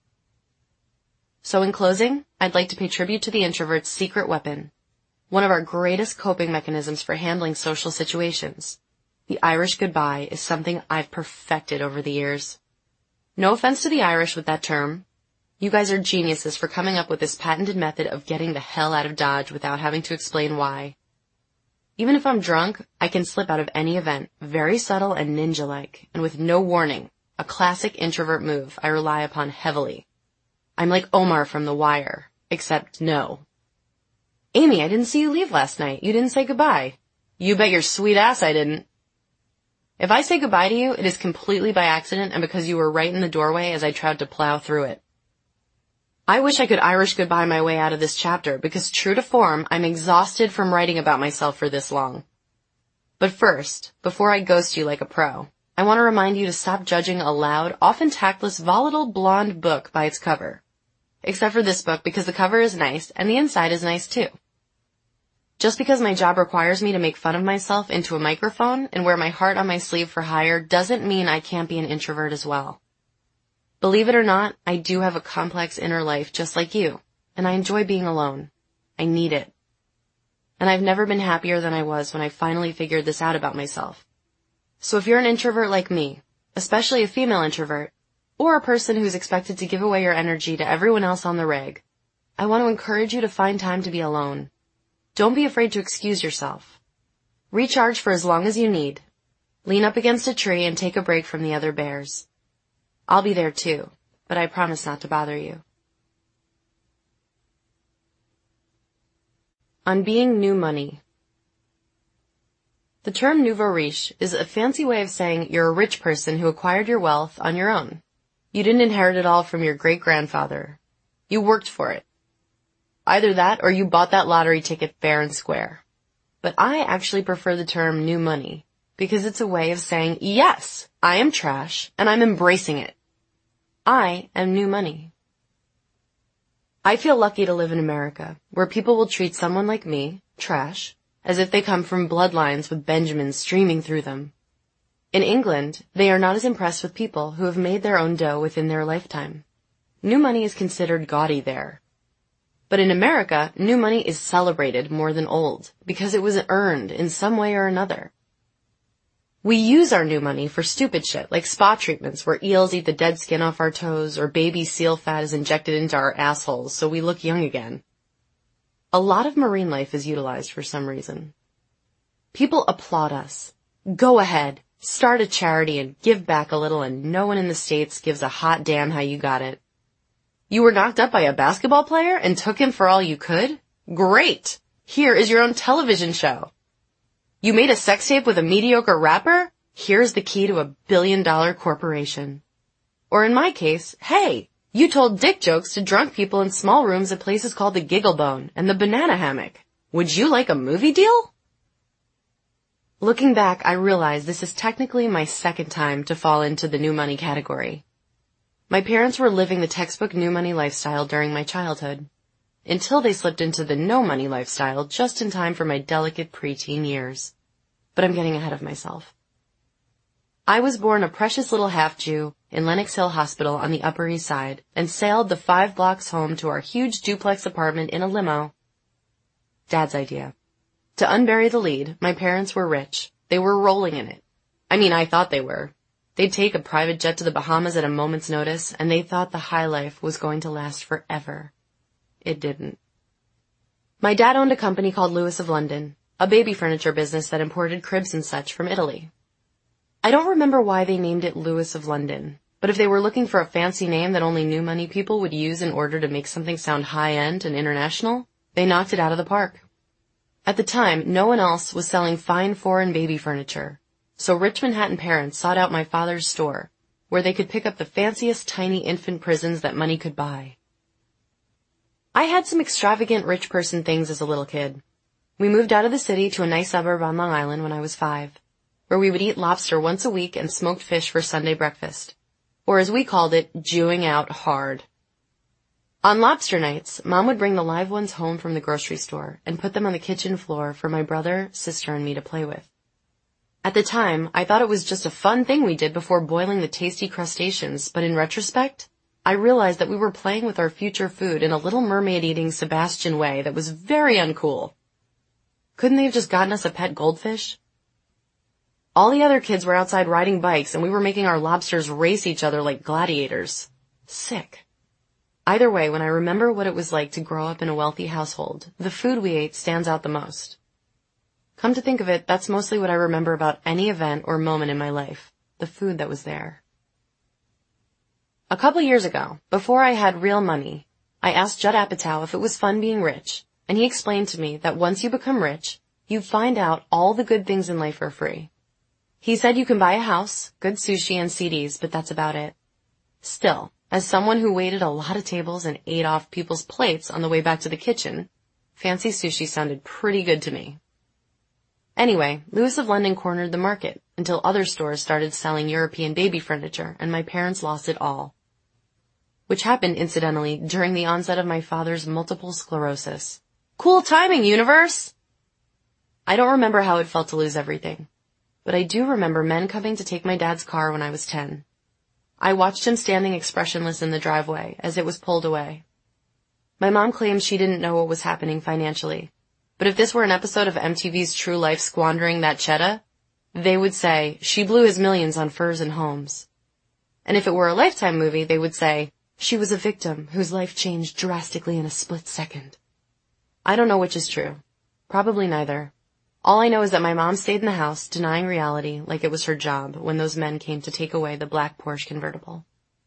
So in closing, I'd like to pay tribute to the introvert's secret weapon. One of our greatest coping mechanisms for handling social situations. The Irish goodbye is something I've perfected over the years. No offense to the Irish with that term. You guys are geniuses for coming up with this patented method of getting the hell out of Dodge without having to explain why. Even if I'm drunk, I can slip out of any event, very subtle and ninja-like, and with no warning, a classic introvert move I rely upon heavily. I'm like Omar from The Wire, except no. Amy, I didn't see you leave last night. You didn't say goodbye. You bet your sweet ass I didn't. If I say goodbye to you, it is completely by accident and because you were right in the doorway as I tried to plow through it. I wish I could Irish goodbye my way out of this chapter because true to form, I'm exhausted from writing about myself for this long. But first, before I ghost you like a pro, I want to remind you to stop judging a loud, often tactless, volatile blonde book by its cover. Except for this book because the cover is nice and the inside is nice too. Just because my job requires me to make fun of myself into a microphone and wear my heart on my sleeve for hire doesn't mean I can't be an introvert as well. Believe it or not, I do have a complex inner life just like you, and I enjoy being alone. I need it. And I've never been happier than I was when I finally figured this out about myself. So if you're an introvert like me, especially a female introvert, or a person who's expected to give away your energy to everyone else on the reg, I want to encourage you to find time to be alone. Don't be afraid to excuse yourself. Recharge for as long as you need. Lean up against a tree and take a break from the other bears. I'll be there too, but I promise not to bother you. On being new money. The term nouveau riche is a fancy way of saying you're a rich person who acquired your wealth on your own. You didn't inherit it all from your great-grandfather. You worked for it. Either that or you bought that lottery ticket fair and square. But I actually prefer the term new money because it's a way of saying, yes, I am trash and I'm embracing it. I am new money. I feel lucky to live in America, where people will treat someone like me, trash, as if they come from bloodlines with Benjamins streaming through them. In England, they are not as impressed with people who have made their own dough within their lifetime. New money is considered gaudy there. But in America, new money is celebrated more than old, because it was earned in some way or another. We use our new money for stupid shit, like spa treatments where eels eat the dead skin off our toes or baby seal fat is injected into our assholes so we look young again. A lot of marine life is utilized for some reason. People applaud us. Go ahead, start a charity and give back a little and no one in the States gives a hot damn how you got it. You were knocked up by a basketball player and took him for all you could? Great! Here is your own television show. You made a sex tape with a mediocre rapper? Here's the key to a billion-dollar corporation. Or in my case, hey, you told dick jokes to drunk people in small rooms at places called the Giggle Bone and the Banana Hammock. Would you like a movie deal? Looking back, I realize this is technically my second time to fall into the new money category. My parents were living the textbook new money lifestyle during my childhood, until they slipped into the no money lifestyle just in time for my delicate preteen years. But I'm getting ahead of myself. I was born a precious little half-Jew in Lenox Hill Hospital on the Upper East Side and sailed the 5 blocks home to our huge duplex apartment in a limo. Dad's idea. To unbury the lead, my parents were rich. They were rolling in it. I mean, I thought they were. They'd take a private jet to the Bahamas at a moment's notice, and they thought the high life was going to last forever. It didn't. My dad owned a company called Lewis of London, a baby furniture business that imported cribs and such from Italy. I don't remember why they named it Lewis of London, but if they were looking for a fancy name that only new money people would use in order to make something sound high-end and international, they knocked it out of the park. At the time, no one else was selling fine foreign baby furniture, so rich Manhattan parents sought out my father's store, where they could pick up the fanciest tiny infant prisons that money could buy. I had some extravagant rich person things as a little kid. We moved out of the city to a nice suburb on Long Island when I was 5, where we would eat lobster once a week and smoked fish for Sunday breakfast, or as we called it, Jewing out hard. On lobster nights, Mom would bring the live ones home from the grocery store and put them on the kitchen floor for my brother, sister, and me to play with. At the time, I thought it was just a fun thing we did before boiling the tasty crustaceans, but in retrospect, I realized that we were playing with our future food in a Little Mermaid-eating Sebastian way that was very uncool. Couldn't they have just gotten us a pet goldfish? All the other kids were outside riding bikes, and we were making our lobsters race each other like gladiators. Sick. Either way, when I remember what it was like to grow up in a wealthy household, the food we ate stands out the most. Come to think of it, that's mostly what I remember about any event or moment in my life, the food that was there. A couple years ago, before I had real money, I asked Judd Apatow if it was fun being rich, and he explained to me that once you become rich, you find out all the good things in life are free. He said you can buy a house, good sushi, and CDs, but that's about it. Still, as someone who waited a lot of tables and ate off people's plates on the way back to the kitchen, fancy sushi sounded pretty good to me. Anyway, Lewis of London cornered the market until other stores started selling European baby furniture, and my parents lost it all. Which happened, incidentally, during the onset of my father's multiple sclerosis. Cool timing, universe! I don't remember how it felt to lose everything, but I do remember men coming to take my dad's car when I was 10. I watched him standing expressionless in the driveway as it was pulled away. My mom claims she didn't know what was happening financially, but if this were an episode of MTV's True Life Squandering That Cheddar, they would say she blew his millions on furs and homes. And if it were a Lifetime movie, they would say she was a victim whose life changed drastically in a split second. I don't know which is true. Probably neither. All I know is that my mom stayed in the house, denying reality like it was her job when those men came to take away the black Porsche convertible.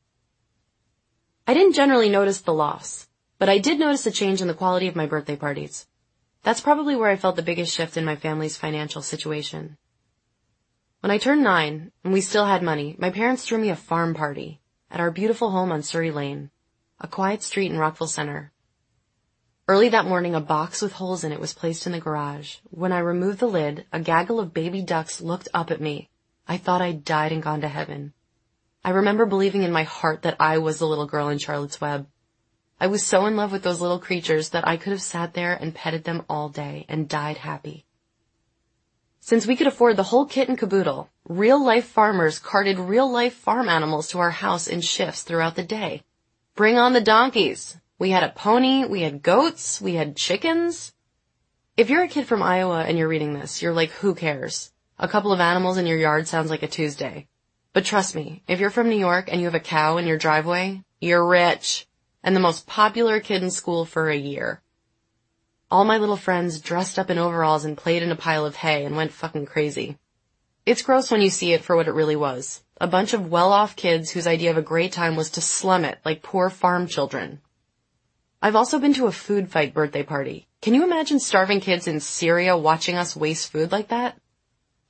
I didn't generally notice the loss, but I did notice a change in the quality of my birthday parties. That's probably where I felt the biggest shift in my family's financial situation. When I turned 9, and we still had money, my parents threw me a farm party at our beautiful home on Surrey Lane, a quiet street in Rockville Center. Early that morning, a box with holes in it was placed in the garage. When I removed the lid, a gaggle of baby ducks looked up at me. I thought I'd died and gone to heaven. I remember believing in my heart that I was the little girl in Charlotte's Web. I was so in love with those little creatures that I could have sat there and petted them all day and died happy. Since we could afford the whole kit and caboodle, real-life farmers carted real-life farm animals to our house in shifts throughout the day. Bring on the donkeys! We had a pony, we had goats, we had chickens. If you're a kid from Iowa and you're reading this, you're like, who cares? A couple of animals in your yard sounds like a Tuesday. But trust me, if you're from New York and you have a cow in your driveway, you're rich. And the most popular kid in school for a year. All my little friends dressed up in overalls and played in a pile of hay and went fucking crazy. It's gross when you see it for what it really was. A bunch of well-off kids whose idea of a great time was to slum it like poor farm children. I've also been to a food fight birthday party. Can you imagine starving kids in Syria watching us waste food like that?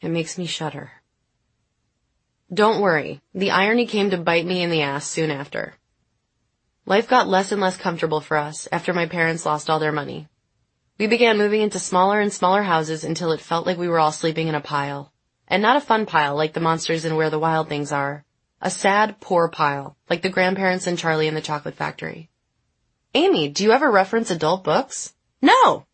It makes me shudder. Don't worry, the irony came to bite me in the ass soon after. Life got less and less comfortable for us after my parents lost all their money. We began moving into smaller and smaller houses until it felt like we were all sleeping in a pile. And not a fun pile like the monsters in Where the Wild Things Are. A sad, poor pile, like the grandparents in Charlie and the Chocolate Factory. Amy, do you ever reference adult books? No!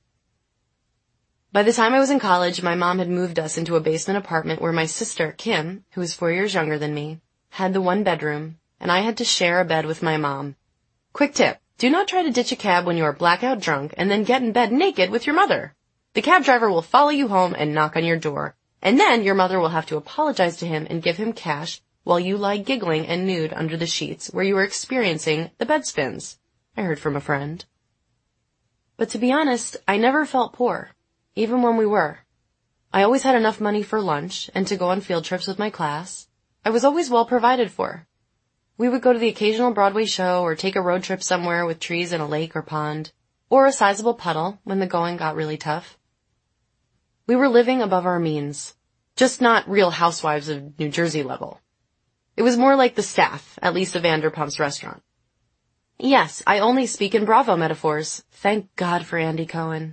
By the time I was in college, my mom had moved us into a basement apartment where my sister, Kim, who was 4 years younger than me, had the one bedroom, and I had to share a bed with my mom. Quick tip, do not try to ditch a cab when you are blackout drunk and then get in bed naked with your mother. The cab driver will follow you home and knock on your door, and then your mother will have to apologize to him and give him cash while you lie giggling and nude under the sheets where you are experiencing the bed spins, I heard from a friend. But to be honest, I never felt poor. Even when we were. I always had enough money for lunch and to go on field trips with my class. I was always well provided for. We would go to the occasional Broadway show or take a road trip somewhere with trees and a lake or pond, or a sizable puddle when the going got really tough. We were living above our means, just not Real Housewives of New Jersey level. It was more like the staff at Lisa Vanderpump's restaurant. Yes, I only speak in Bravo metaphors. Thank God for Andy Cohen.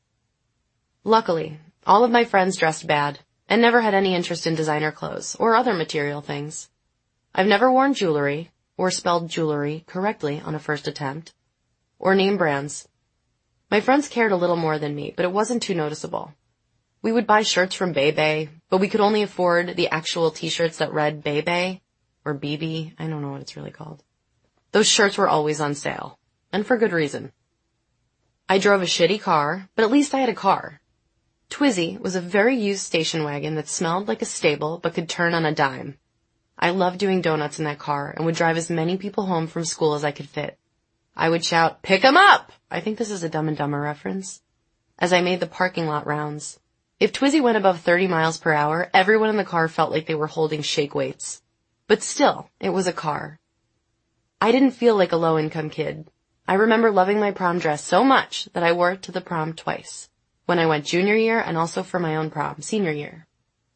Luckily, all of my friends dressed bad and never had any interest in designer clothes or other material things. I've never worn jewelry or spelled jewelry correctly on a first attempt or name brands. My friends cared a little more than me, but it wasn't too noticeable. We would buy shirts from Bebe, but we could only afford the actual t-shirts that read Bebe or BB. I don't know what it's really called. Those shirts were always on sale, and for good reason. I drove a shitty car, but at least I had a car. Twizzy was a very used station wagon that smelled like a stable but could turn on a dime. I loved doing donuts in that car and would drive as many people home from school as I could fit. I would shout, "Pick 'em up!" I think this is a Dumb and Dumber reference. As I made the parking lot rounds. If Twizzy went above 30 miles per hour, everyone in the car felt like they were holding shake weights. But still, it was a car. I didn't feel like a low-income kid. I remember loving my prom dress so much that I wore it to the prom twice. When I went junior year and also for my own prom, senior year.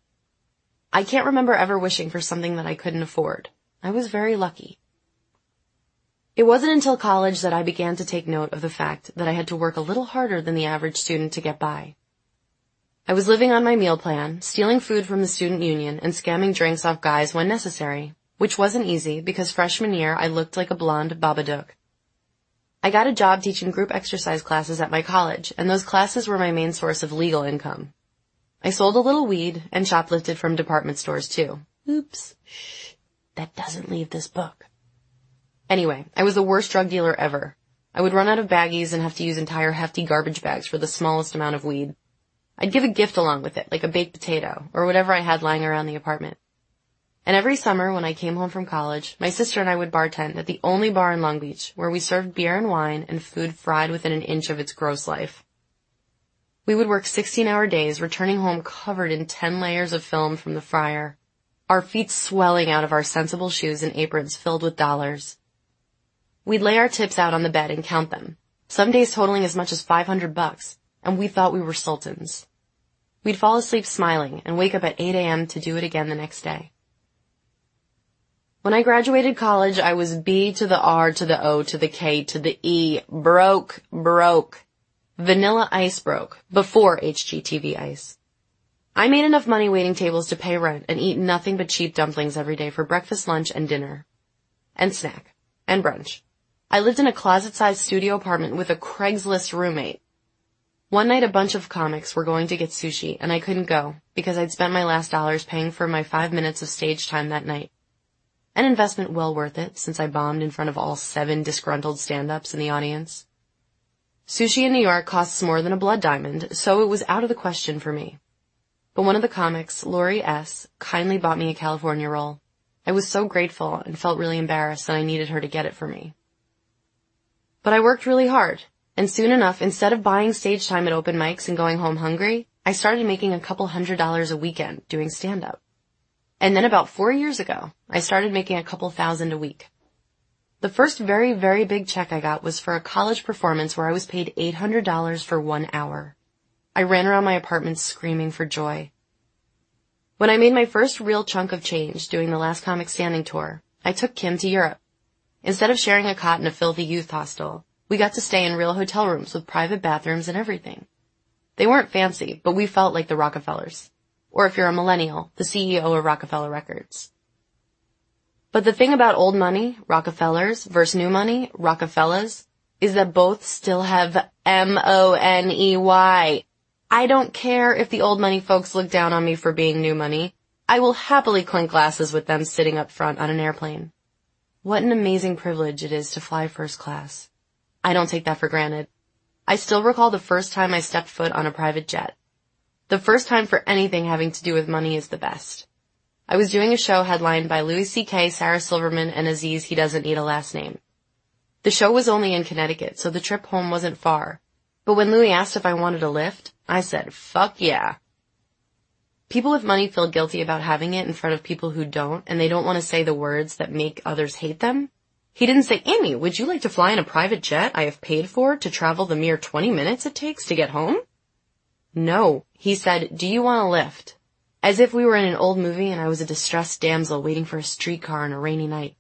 I can't remember ever wishing for something that I couldn't afford. I was very lucky. It wasn't until college that I began to take note of the fact that I had to work a little harder than the average student to get by. I was living on my meal plan, stealing food from the student union, and scamming drinks off guys when necessary, which wasn't easy because freshman year I looked like a blonde Babadook. I got a job teaching group exercise classes at my college, and those classes were my main source of legal income. I sold a little weed and shoplifted from department stores too. Oops. Shh. That doesn't leave this book. Anyway, I was the worst drug dealer ever. I would run out of baggies and have to use entire hefty garbage bags for the smallest amount of weed. I'd give a gift along with it, like a baked potato, or whatever I had lying around the apartment. And every summer when I came home from college, my sister and I would bartend at the only bar in Long Beach where we served beer and wine and food fried within an inch of its gross life. We would work 16-hour days, returning home covered in 10 layers of film from the fryer, our feet swelling out of our sensible shoes and aprons filled with dollars. We'd lay our tips out on the bed and count them, some days totaling as much as $500, and we thought we were sultans. We'd fall asleep smiling and wake up at 8 a.m. to do it again the next day. When I graduated college, I was B to the R to the O to the K to the E. Broke. Vanilla Ice broke, before HGTV Ice. I made enough money waiting tables to pay rent and eat nothing but cheap dumplings every day for breakfast, lunch, and dinner. And snack. And brunch. I lived in a closet-sized studio apartment with a Craigslist roommate. One night a bunch of comics were going to get sushi, and I couldn't go because I'd spent my last dollars paying for my 5 minutes of stage time that night. An investment well worth it, since I bombed in front of all 7 disgruntled stand-ups in the audience. Sushi in New York costs more than a blood diamond, so it was out of the question for me. But one of the comics, Lori S., kindly bought me a California roll. I was so grateful and felt really embarrassed that I needed her to get it for me. But I worked really hard, and soon enough, instead of buying stage time at open mics and going home hungry, I started making a couple $100 a weekend doing stand-up. And then about 4 years ago, I started making a couple $1,000 a week. The first very, very big check I got was for a college performance where I was paid $800 for 1 hour. I ran around my apartment screaming for joy. When I made my first real chunk of change doing the Last Comic Standing tour, I took Kim to Europe. Instead of sharing a cot in a filthy youth hostel, we got to stay in real hotel rooms with private bathrooms and everything. They weren't fancy, but we felt like the Rockefellers. Or if you're a millennial, the CEO of Rockefeller Records. But the thing about old money, Rockefellers, versus new money, Rockefellers, is that both still have M-O-N-E-Y. I don't care if the old money folks look down on me for being new money. I will happily clink glasses with them sitting up front on an airplane. What an amazing privilege it is to fly first class. I don't take that for granted. I still recall the first time I stepped foot on a private jet. The first time for anything having to do with money is the best. I was doing a show headlined by Louis C.K., Sarah Silverman, and Aziz He Doesn't Need a Last Name. The show was only in Connecticut, so the trip home wasn't far. But when Louis asked if I wanted a lift, I said, fuck yeah. People with money feel guilty about having it in front of people who don't, and they don't want to say the words that make others hate them. He didn't say, Amy, would you like to fly in a private jet I have paid for to travel the mere 20 minutes it takes to get home? No, he said, do you want a lift? As if we were in an old movie and I was a distressed damsel waiting for a streetcar on a rainy night.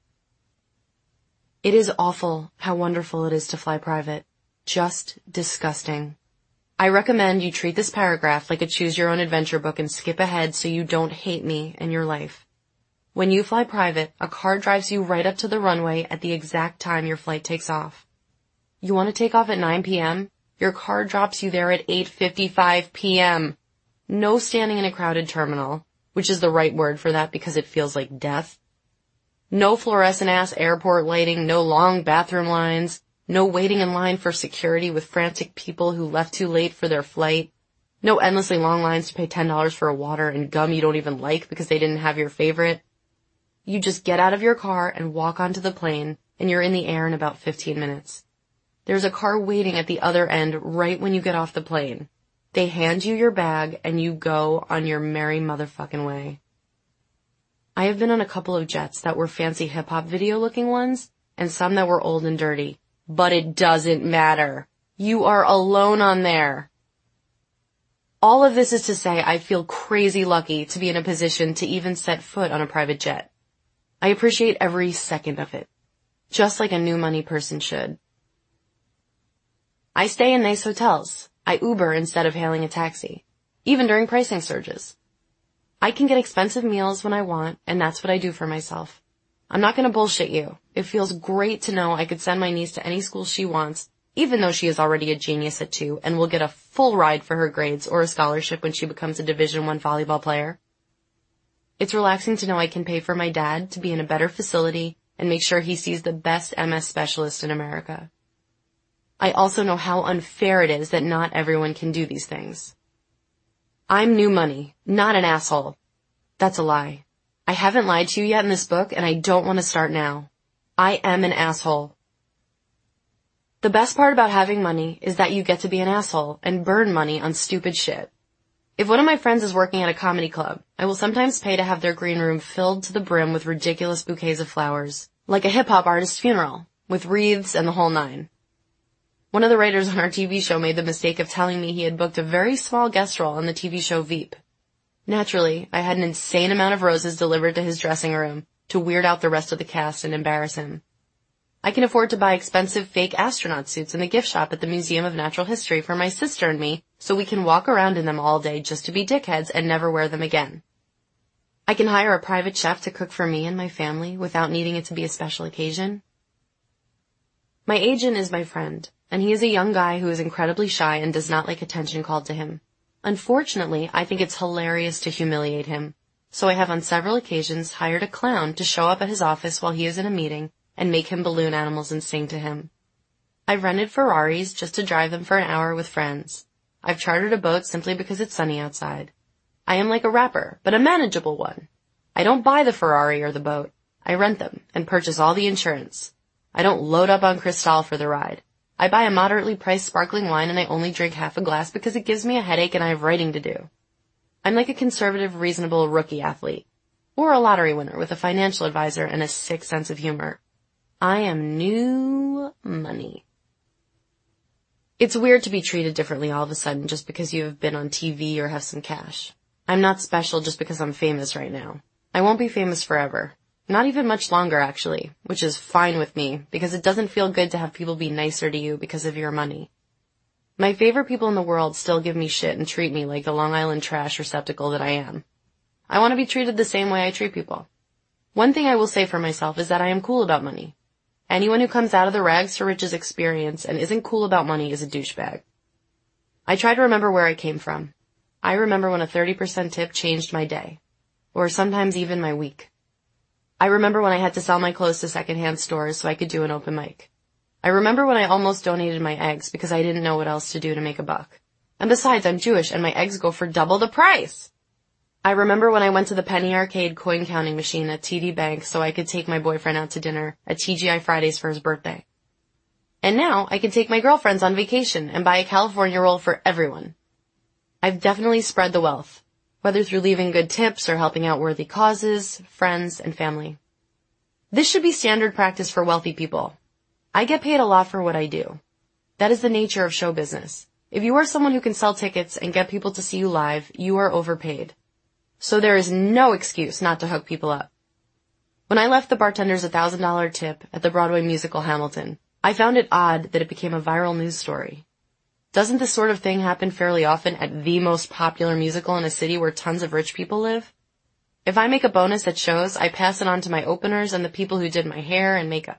It is awful how wonderful it is to fly private. Just disgusting. I recommend you treat this paragraph like a choose-your-own-adventure book and skip ahead so you don't hate me and your life. When you fly private, a car drives you right up to the runway at the exact time your flight takes off. You want to take off at 9 p.m.? Your car drops you there at 8:55 p.m. No standing in a crowded terminal, which is the right word for that because it feels like death. No fluorescent-ass airport lighting, no long bathroom lines, no waiting in line for security with frantic people who left too late for their flight, no endlessly long lines to pay $10 for a water and gum you don't even like because they didn't have your favorite. You just get out of your car and walk onto the plane, and you're in the air in about 15 minutes. There's a car waiting at the other end right when you get off the plane. They hand you your bag, and you go on your merry motherfucking way. I have been on a couple of jets that were fancy hip-hop video-looking ones, and some that were old and dirty. But it doesn't matter. You are alone on there. All of this is to say I feel crazy lucky to be in a position to even set foot on a private jet. I appreciate every second of it. Just like a new money person should. I stay in nice hotels. I Uber instead of hailing a taxi, even during pricing surges. I can get expensive meals when I want, and that's what I do for myself. I'm not going to bullshit you. It feels great to know I could send my niece to any school she wants, even though she is already a genius at 2 and will get a full ride for her grades or a scholarship when she becomes a Division I volleyball player. It's relaxing to know I can pay for my dad to be in a better facility and make sure he sees the best MS specialist in America. I also know how unfair it is that not everyone can do these things. I'm new money, not an asshole. That's a lie. I haven't lied to you yet in this book, and I don't want to start now. I am an asshole. The best part about having money is that you get to be an asshole and burn money on stupid shit. If one of my friends is working at a comedy club, I will sometimes pay to have their green room filled to the brim with ridiculous bouquets of flowers, like a hip-hop artist's funeral, with wreaths and the whole nine. One of the writers on our TV show made the mistake of telling me he had booked a very small guest role on the TV show Veep. Naturally, I had an insane amount of roses delivered to his dressing room to weird out the rest of the cast and embarrass him. I can afford to buy expensive fake astronaut suits in the gift shop at the Museum of Natural History for my sister and me so we can walk around in them all day just to be dickheads and never wear them again. I can hire a private chef to cook for me and my family without needing it to be a special occasion. My agent is my friend, and he is a young guy who is incredibly shy and does not like attention called to him. Unfortunately, I think it's hilarious to humiliate him, so I have on several occasions hired a clown to show up at his office while he is in a meeting and make him balloon animals and sing to him. I've rented Ferraris just to drive them for an hour with friends. I've chartered a boat simply because it's sunny outside. I am like a rapper, but a manageable one. I don't buy the Ferrari or the boat. I rent them and purchase all the insurance. I don't load up on Cristal for the ride. I buy a moderately priced sparkling wine and I only drink half a glass because it gives me a headache and I have writing to do. I'm like a conservative, reasonable rookie athlete. Or a lottery winner with a financial advisor and a sick sense of humor. I am new money. It's weird to be treated differently all of a sudden just because you have been on TV or have some cash. I'm not special just because I'm famous right now. I won't be famous forever. Not even much longer, actually, which is fine with me, because it doesn't feel good to have people be nicer to you because of your money. My favorite people in the world still give me shit and treat me like the Long Island trash receptacle that I am. I want to be treated the same way I treat people. One thing I will say for myself is that I am cool about money. Anyone who comes out of the rags to riches experience and isn't cool about money is a douchebag. I try to remember where I came from. I remember when a 30% tip changed my day, or sometimes even my week. I remember when I had to sell my clothes to secondhand stores so I could do an open mic. I remember when I almost donated my eggs because I didn't know what else to do to make a buck. And besides, I'm Jewish and my eggs go for double the price. I remember when I went to the penny arcade coin counting machine at TD Bank so I could take my boyfriend out to dinner at TGI Fridays for his birthday. And now I can take my girlfriends on vacation and buy a California roll for everyone. I've definitely spread the wealth, whether through leaving good tips or helping out worthy causes, friends, and family. This should be standard practice for wealthy people. I get paid a lot for what I do. That is the nature of show business. If you are someone who can sell tickets and get people to see you live, you are overpaid. So there is no excuse not to hook people up. When I left the bartenders a $1,000 tip at the Broadway musical Hamilton, I found it odd that it became a viral news story. Doesn't this sort of thing happen fairly often at the most popular musical in a city where tons of rich people live? If I make a bonus at shows, I pass it on to my openers and the people who did my hair and makeup.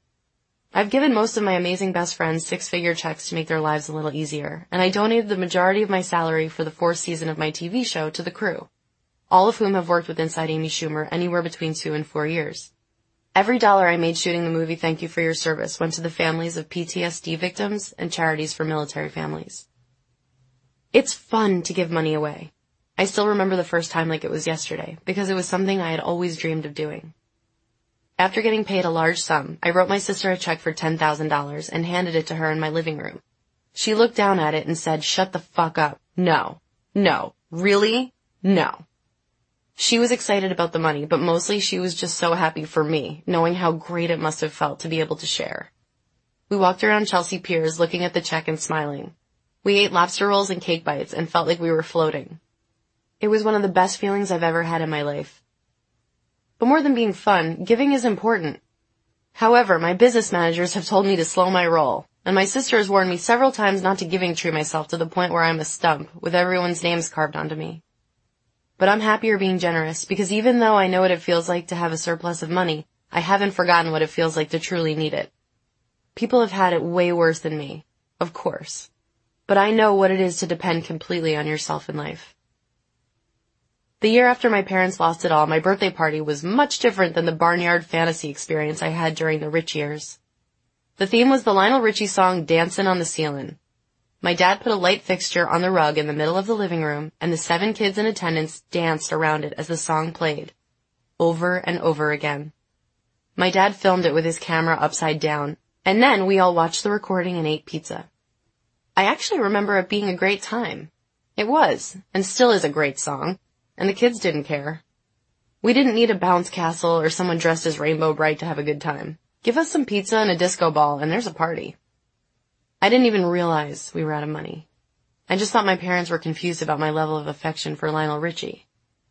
I've given most of my amazing best friends six-figure checks to make their lives a little easier, and I donated the majority of my salary for the fourth season of my TV show to the crew, all of whom have worked with Inside Amy Schumer anywhere between 2 and 4 years. Every dollar I made shooting the movie Thank You for Your Service went to the families of PTSD victims and charities for military families. It's fun to give money away. I still remember the first time like it was yesterday, because it was something I had always dreamed of doing. After getting paid a large sum, I wrote my sister a check for $10,000 and handed it to her in my living room. She looked down at it and said, "Shut the fuck up. No. No. Really? No." She was excited about the money, but mostly she was just so happy for me, knowing how great it must have felt to be able to share. We walked around Chelsea Piers looking at the check and smiling. We ate lobster rolls and cake bites and felt like we were floating. It was one of the best feelings I've ever had in my life. But more than being fun, giving is important. However, my business managers have told me to slow my roll, and my sister has warned me several times not to giving tree myself to the point where I'm a stump, with everyone's names carved onto me. But I'm happier being generous, because even though I know what it feels like to have a surplus of money, I haven't forgotten what it feels like to truly need it. People have had it way worse than me, of course. But I know what it is to depend completely on yourself in life. The year after my parents lost it all, my birthday party was much different than the barnyard fantasy experience I had during the rich years. The theme was the Lionel Richie song Dancin' on the Ceilin'. My dad put a light fixture on the rug in the middle of the living room, and the 7 kids in attendance danced around it as the song played, over and over again. My dad filmed it with his camera upside down, and then we all watched the recording and ate pizza. I actually remember it being a great time. It was, and still is a great song. And the kids didn't care. We didn't need a bounce castle or someone dressed as Rainbow Bright to have a good time. Give us some pizza and a disco ball and there's a party. I didn't even realize we were out of money. I just thought my parents were confused about my level of affection for Lionel Richie.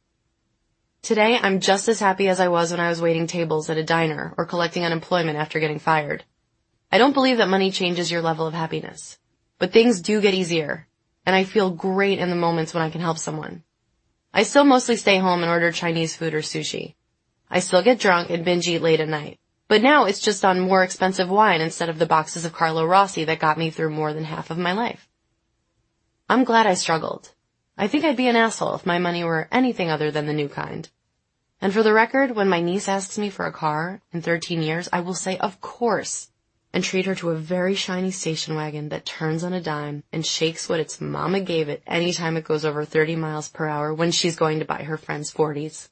Today, I'm just as happy as I was when I was waiting tables at a diner or collecting unemployment after getting fired. I don't believe that money changes your level of happiness. But things do get easier, and I feel great in the moments when I can help someone. I still mostly stay home and order Chinese food or sushi. I still get drunk and binge eat late at night. But now it's just on more expensive wine instead of the boxes of Carlo Rossi that got me through more than half of my life. I'm glad I struggled. I think I'd be an asshole if my money were anything other than the new kind. And for the record, when my niece asks me for a car in 13 years, I will say, of course, and treat her to a very shiny station wagon that turns on a dime and shakes what its mama gave it any time it goes over 30 miles per hour when she's going to buy her friend's 40s.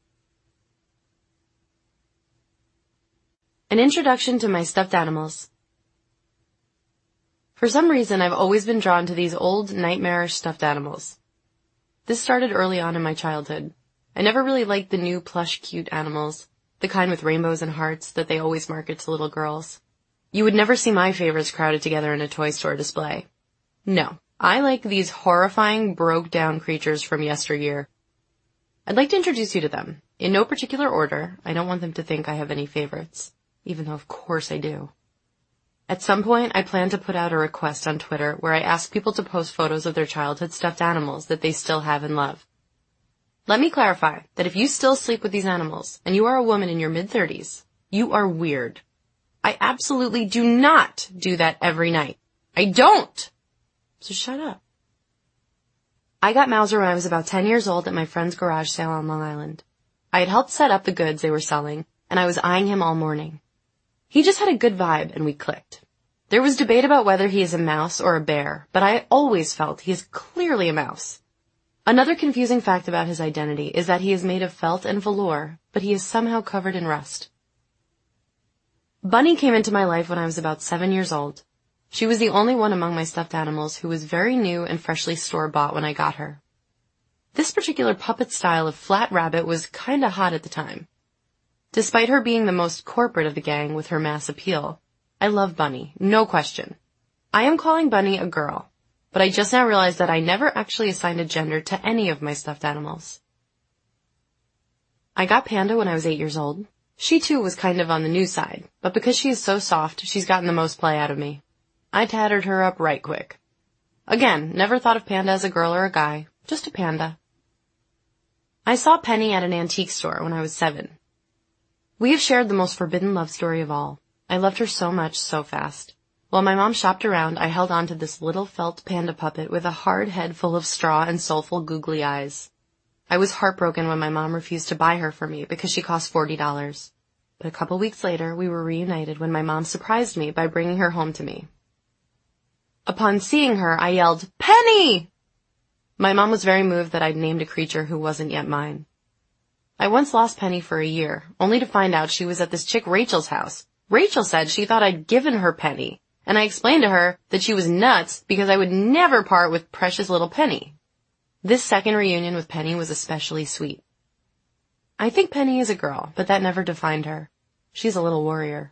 An introduction to my stuffed animals. For some reason, I've always been drawn to these old, nightmarish stuffed animals. This started early on in my childhood. I never really liked the new plush cute animals, the kind with rainbows and hearts that they always market to little girls. You would never see my favorites crowded together in a toy store display. No, I like these horrifying, broke-down creatures from yesteryear. I'd like to introduce you to them. In no particular order. I don't want them to think I have any favorites, even though of course I do. At some point, I plan to put out a request on Twitter where I ask people to post photos of their childhood stuffed animals that they still have and love. Let me clarify that if you still sleep with these animals and you are a woman in your mid-30s, you are weird. I absolutely do not do that every night. I don't! So shut up. I got Mauser when I was about 10 years old at my friend's garage sale on Long Island. I had helped set up the goods they were selling, and I was eyeing him all morning. He just had a good vibe, and we clicked. There was debate about whether he is a mouse or a bear, but I always felt he is clearly a mouse. Another confusing fact about his identity is that he is made of felt and velour, but he is somehow covered in rust. Bunny came into my life when I was about 7 years old. She was the only one among my stuffed animals who was very new and freshly store-bought when I got her. This particular puppet style of flat rabbit was kinda hot at the time. Despite her being the most corporate of the gang with her mass appeal, I love Bunny, no question. I am calling Bunny a girl, but I just now realized that I never actually assigned a gender to any of my stuffed animals. I got Panda when I was 8 years old. She too was kind of on the new side, but because she is so soft, she's gotten the most play out of me. I tattered her up right quick. Again, never thought of Panda as a girl or a guy, just a panda. I saw Penny at an antique store when I was 7. We have shared the most forbidden love story of all. I loved her so much, so fast. While my mom shopped around, I held on to this little felt panda puppet with a hard head full of straw and soulful googly eyes. I was heartbroken when my mom refused to buy her for me because she cost $40. But a couple weeks later, we were reunited when my mom surprised me by bringing her home to me. Upon seeing her, I yelled, "Penny!" My mom was very moved that I'd named a creature who wasn't yet mine. I once lost Penny for a year, only to find out she was at this chick Rachel's house. Rachel said she thought I'd given her Penny, and I explained to her that she was nuts because I would never part with precious little Penny. This second reunion with Penny was especially sweet. I think Penny is a girl, but that never defined her. She's a little warrior.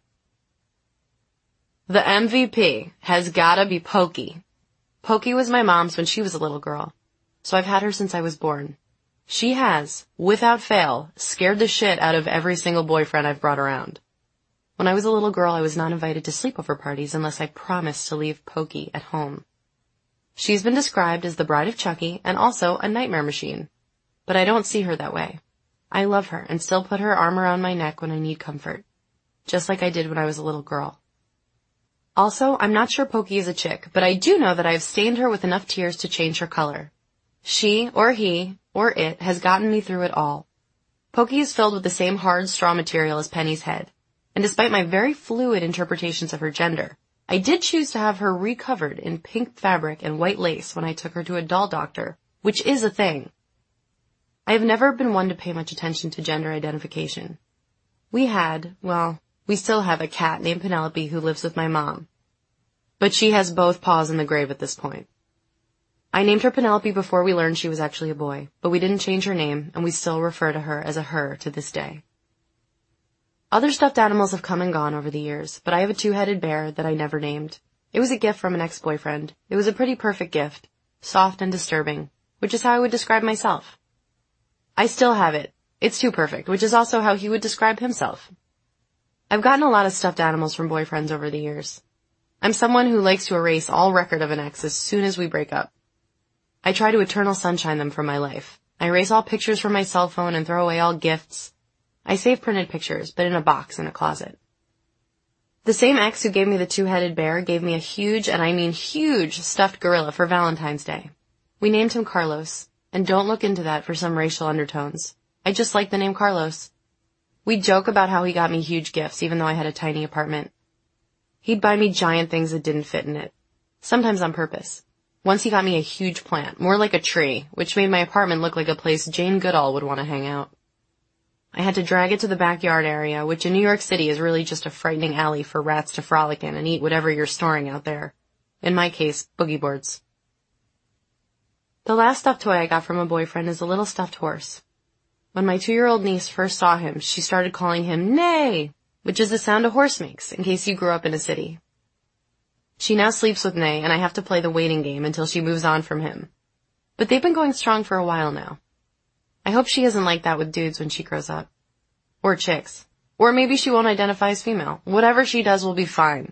The MVP has gotta be Pokey. Pokey was my mom's when she was a little girl, so I've had her since I was born. She has, without fail, scared the shit out of every single boyfriend I've brought around. When I was a little girl, I was not invited to sleepover parties unless I promised to leave Pokey at home. She's been described as the bride of Chucky and also a nightmare machine. But I don't see her that way. I love her and still put her arm around my neck when I need comfort, just like I did when I was a little girl. Also, I'm not sure Pokey is a chick, but I do know that I have stained her with enough tears to change her color. She, or he, or it, has gotten me through it all. Pokey is filled with the same hard straw material as Penny's head, and despite my very fluid interpretations of her gender, I did choose to have her recovered in pink fabric and white lace when I took her to a doll doctor, which is a thing. I have never been one to pay much attention to gender identification. We still have a cat named Penelope who lives with my mom, but she has both paws in the grave at this point. I named her Penelope before we learned she was actually a boy, but we didn't change her name, and we still refer to her as a her to this day. Other stuffed animals have come and gone over the years, but I have a two-headed bear that I never named. It was a gift from an ex-boyfriend. It was a pretty perfect gift, soft and disturbing, which is how I would describe myself. I still have it. It's too perfect, which is also how he would describe himself. I've gotten a lot of stuffed animals from boyfriends over the years. I'm someone who likes to erase all record of an ex as soon as we break up. I try to eternal sunshine them from my life. I erase all pictures from my cell phone and throw away all gifts. I save printed pictures, but in a box in a closet. The same ex who gave me the two-headed bear gave me a huge, and I mean huge, stuffed gorilla for Valentine's Day. We named him Carlos, and don't look into that for some racial undertones. I just like the name Carlos. We joke about how he got me huge gifts, even though I had a tiny apartment. He'd buy me giant things that didn't fit in it, sometimes on purpose. Once he got me a huge plant, more like a tree, which made my apartment look like a place Jane Goodall would want to hang out. I had to drag it to the backyard area, which in New York City is really just a frightening alley for rats to frolic in and eat whatever you're storing out there. In my case, boogie boards. The last stuffed toy I got from a boyfriend is a little stuffed horse. When my 2-year-old niece first saw him, she started calling him Neigh, which is the sound a horse makes, in case you grew up in a city. She now sleeps with Nay, and I have to play the waiting game until she moves on from him. But they've been going strong for a while now. I hope she isn't like that with dudes when she grows up. Or chicks. Or maybe she won't identify as female. Whatever she does will be fine.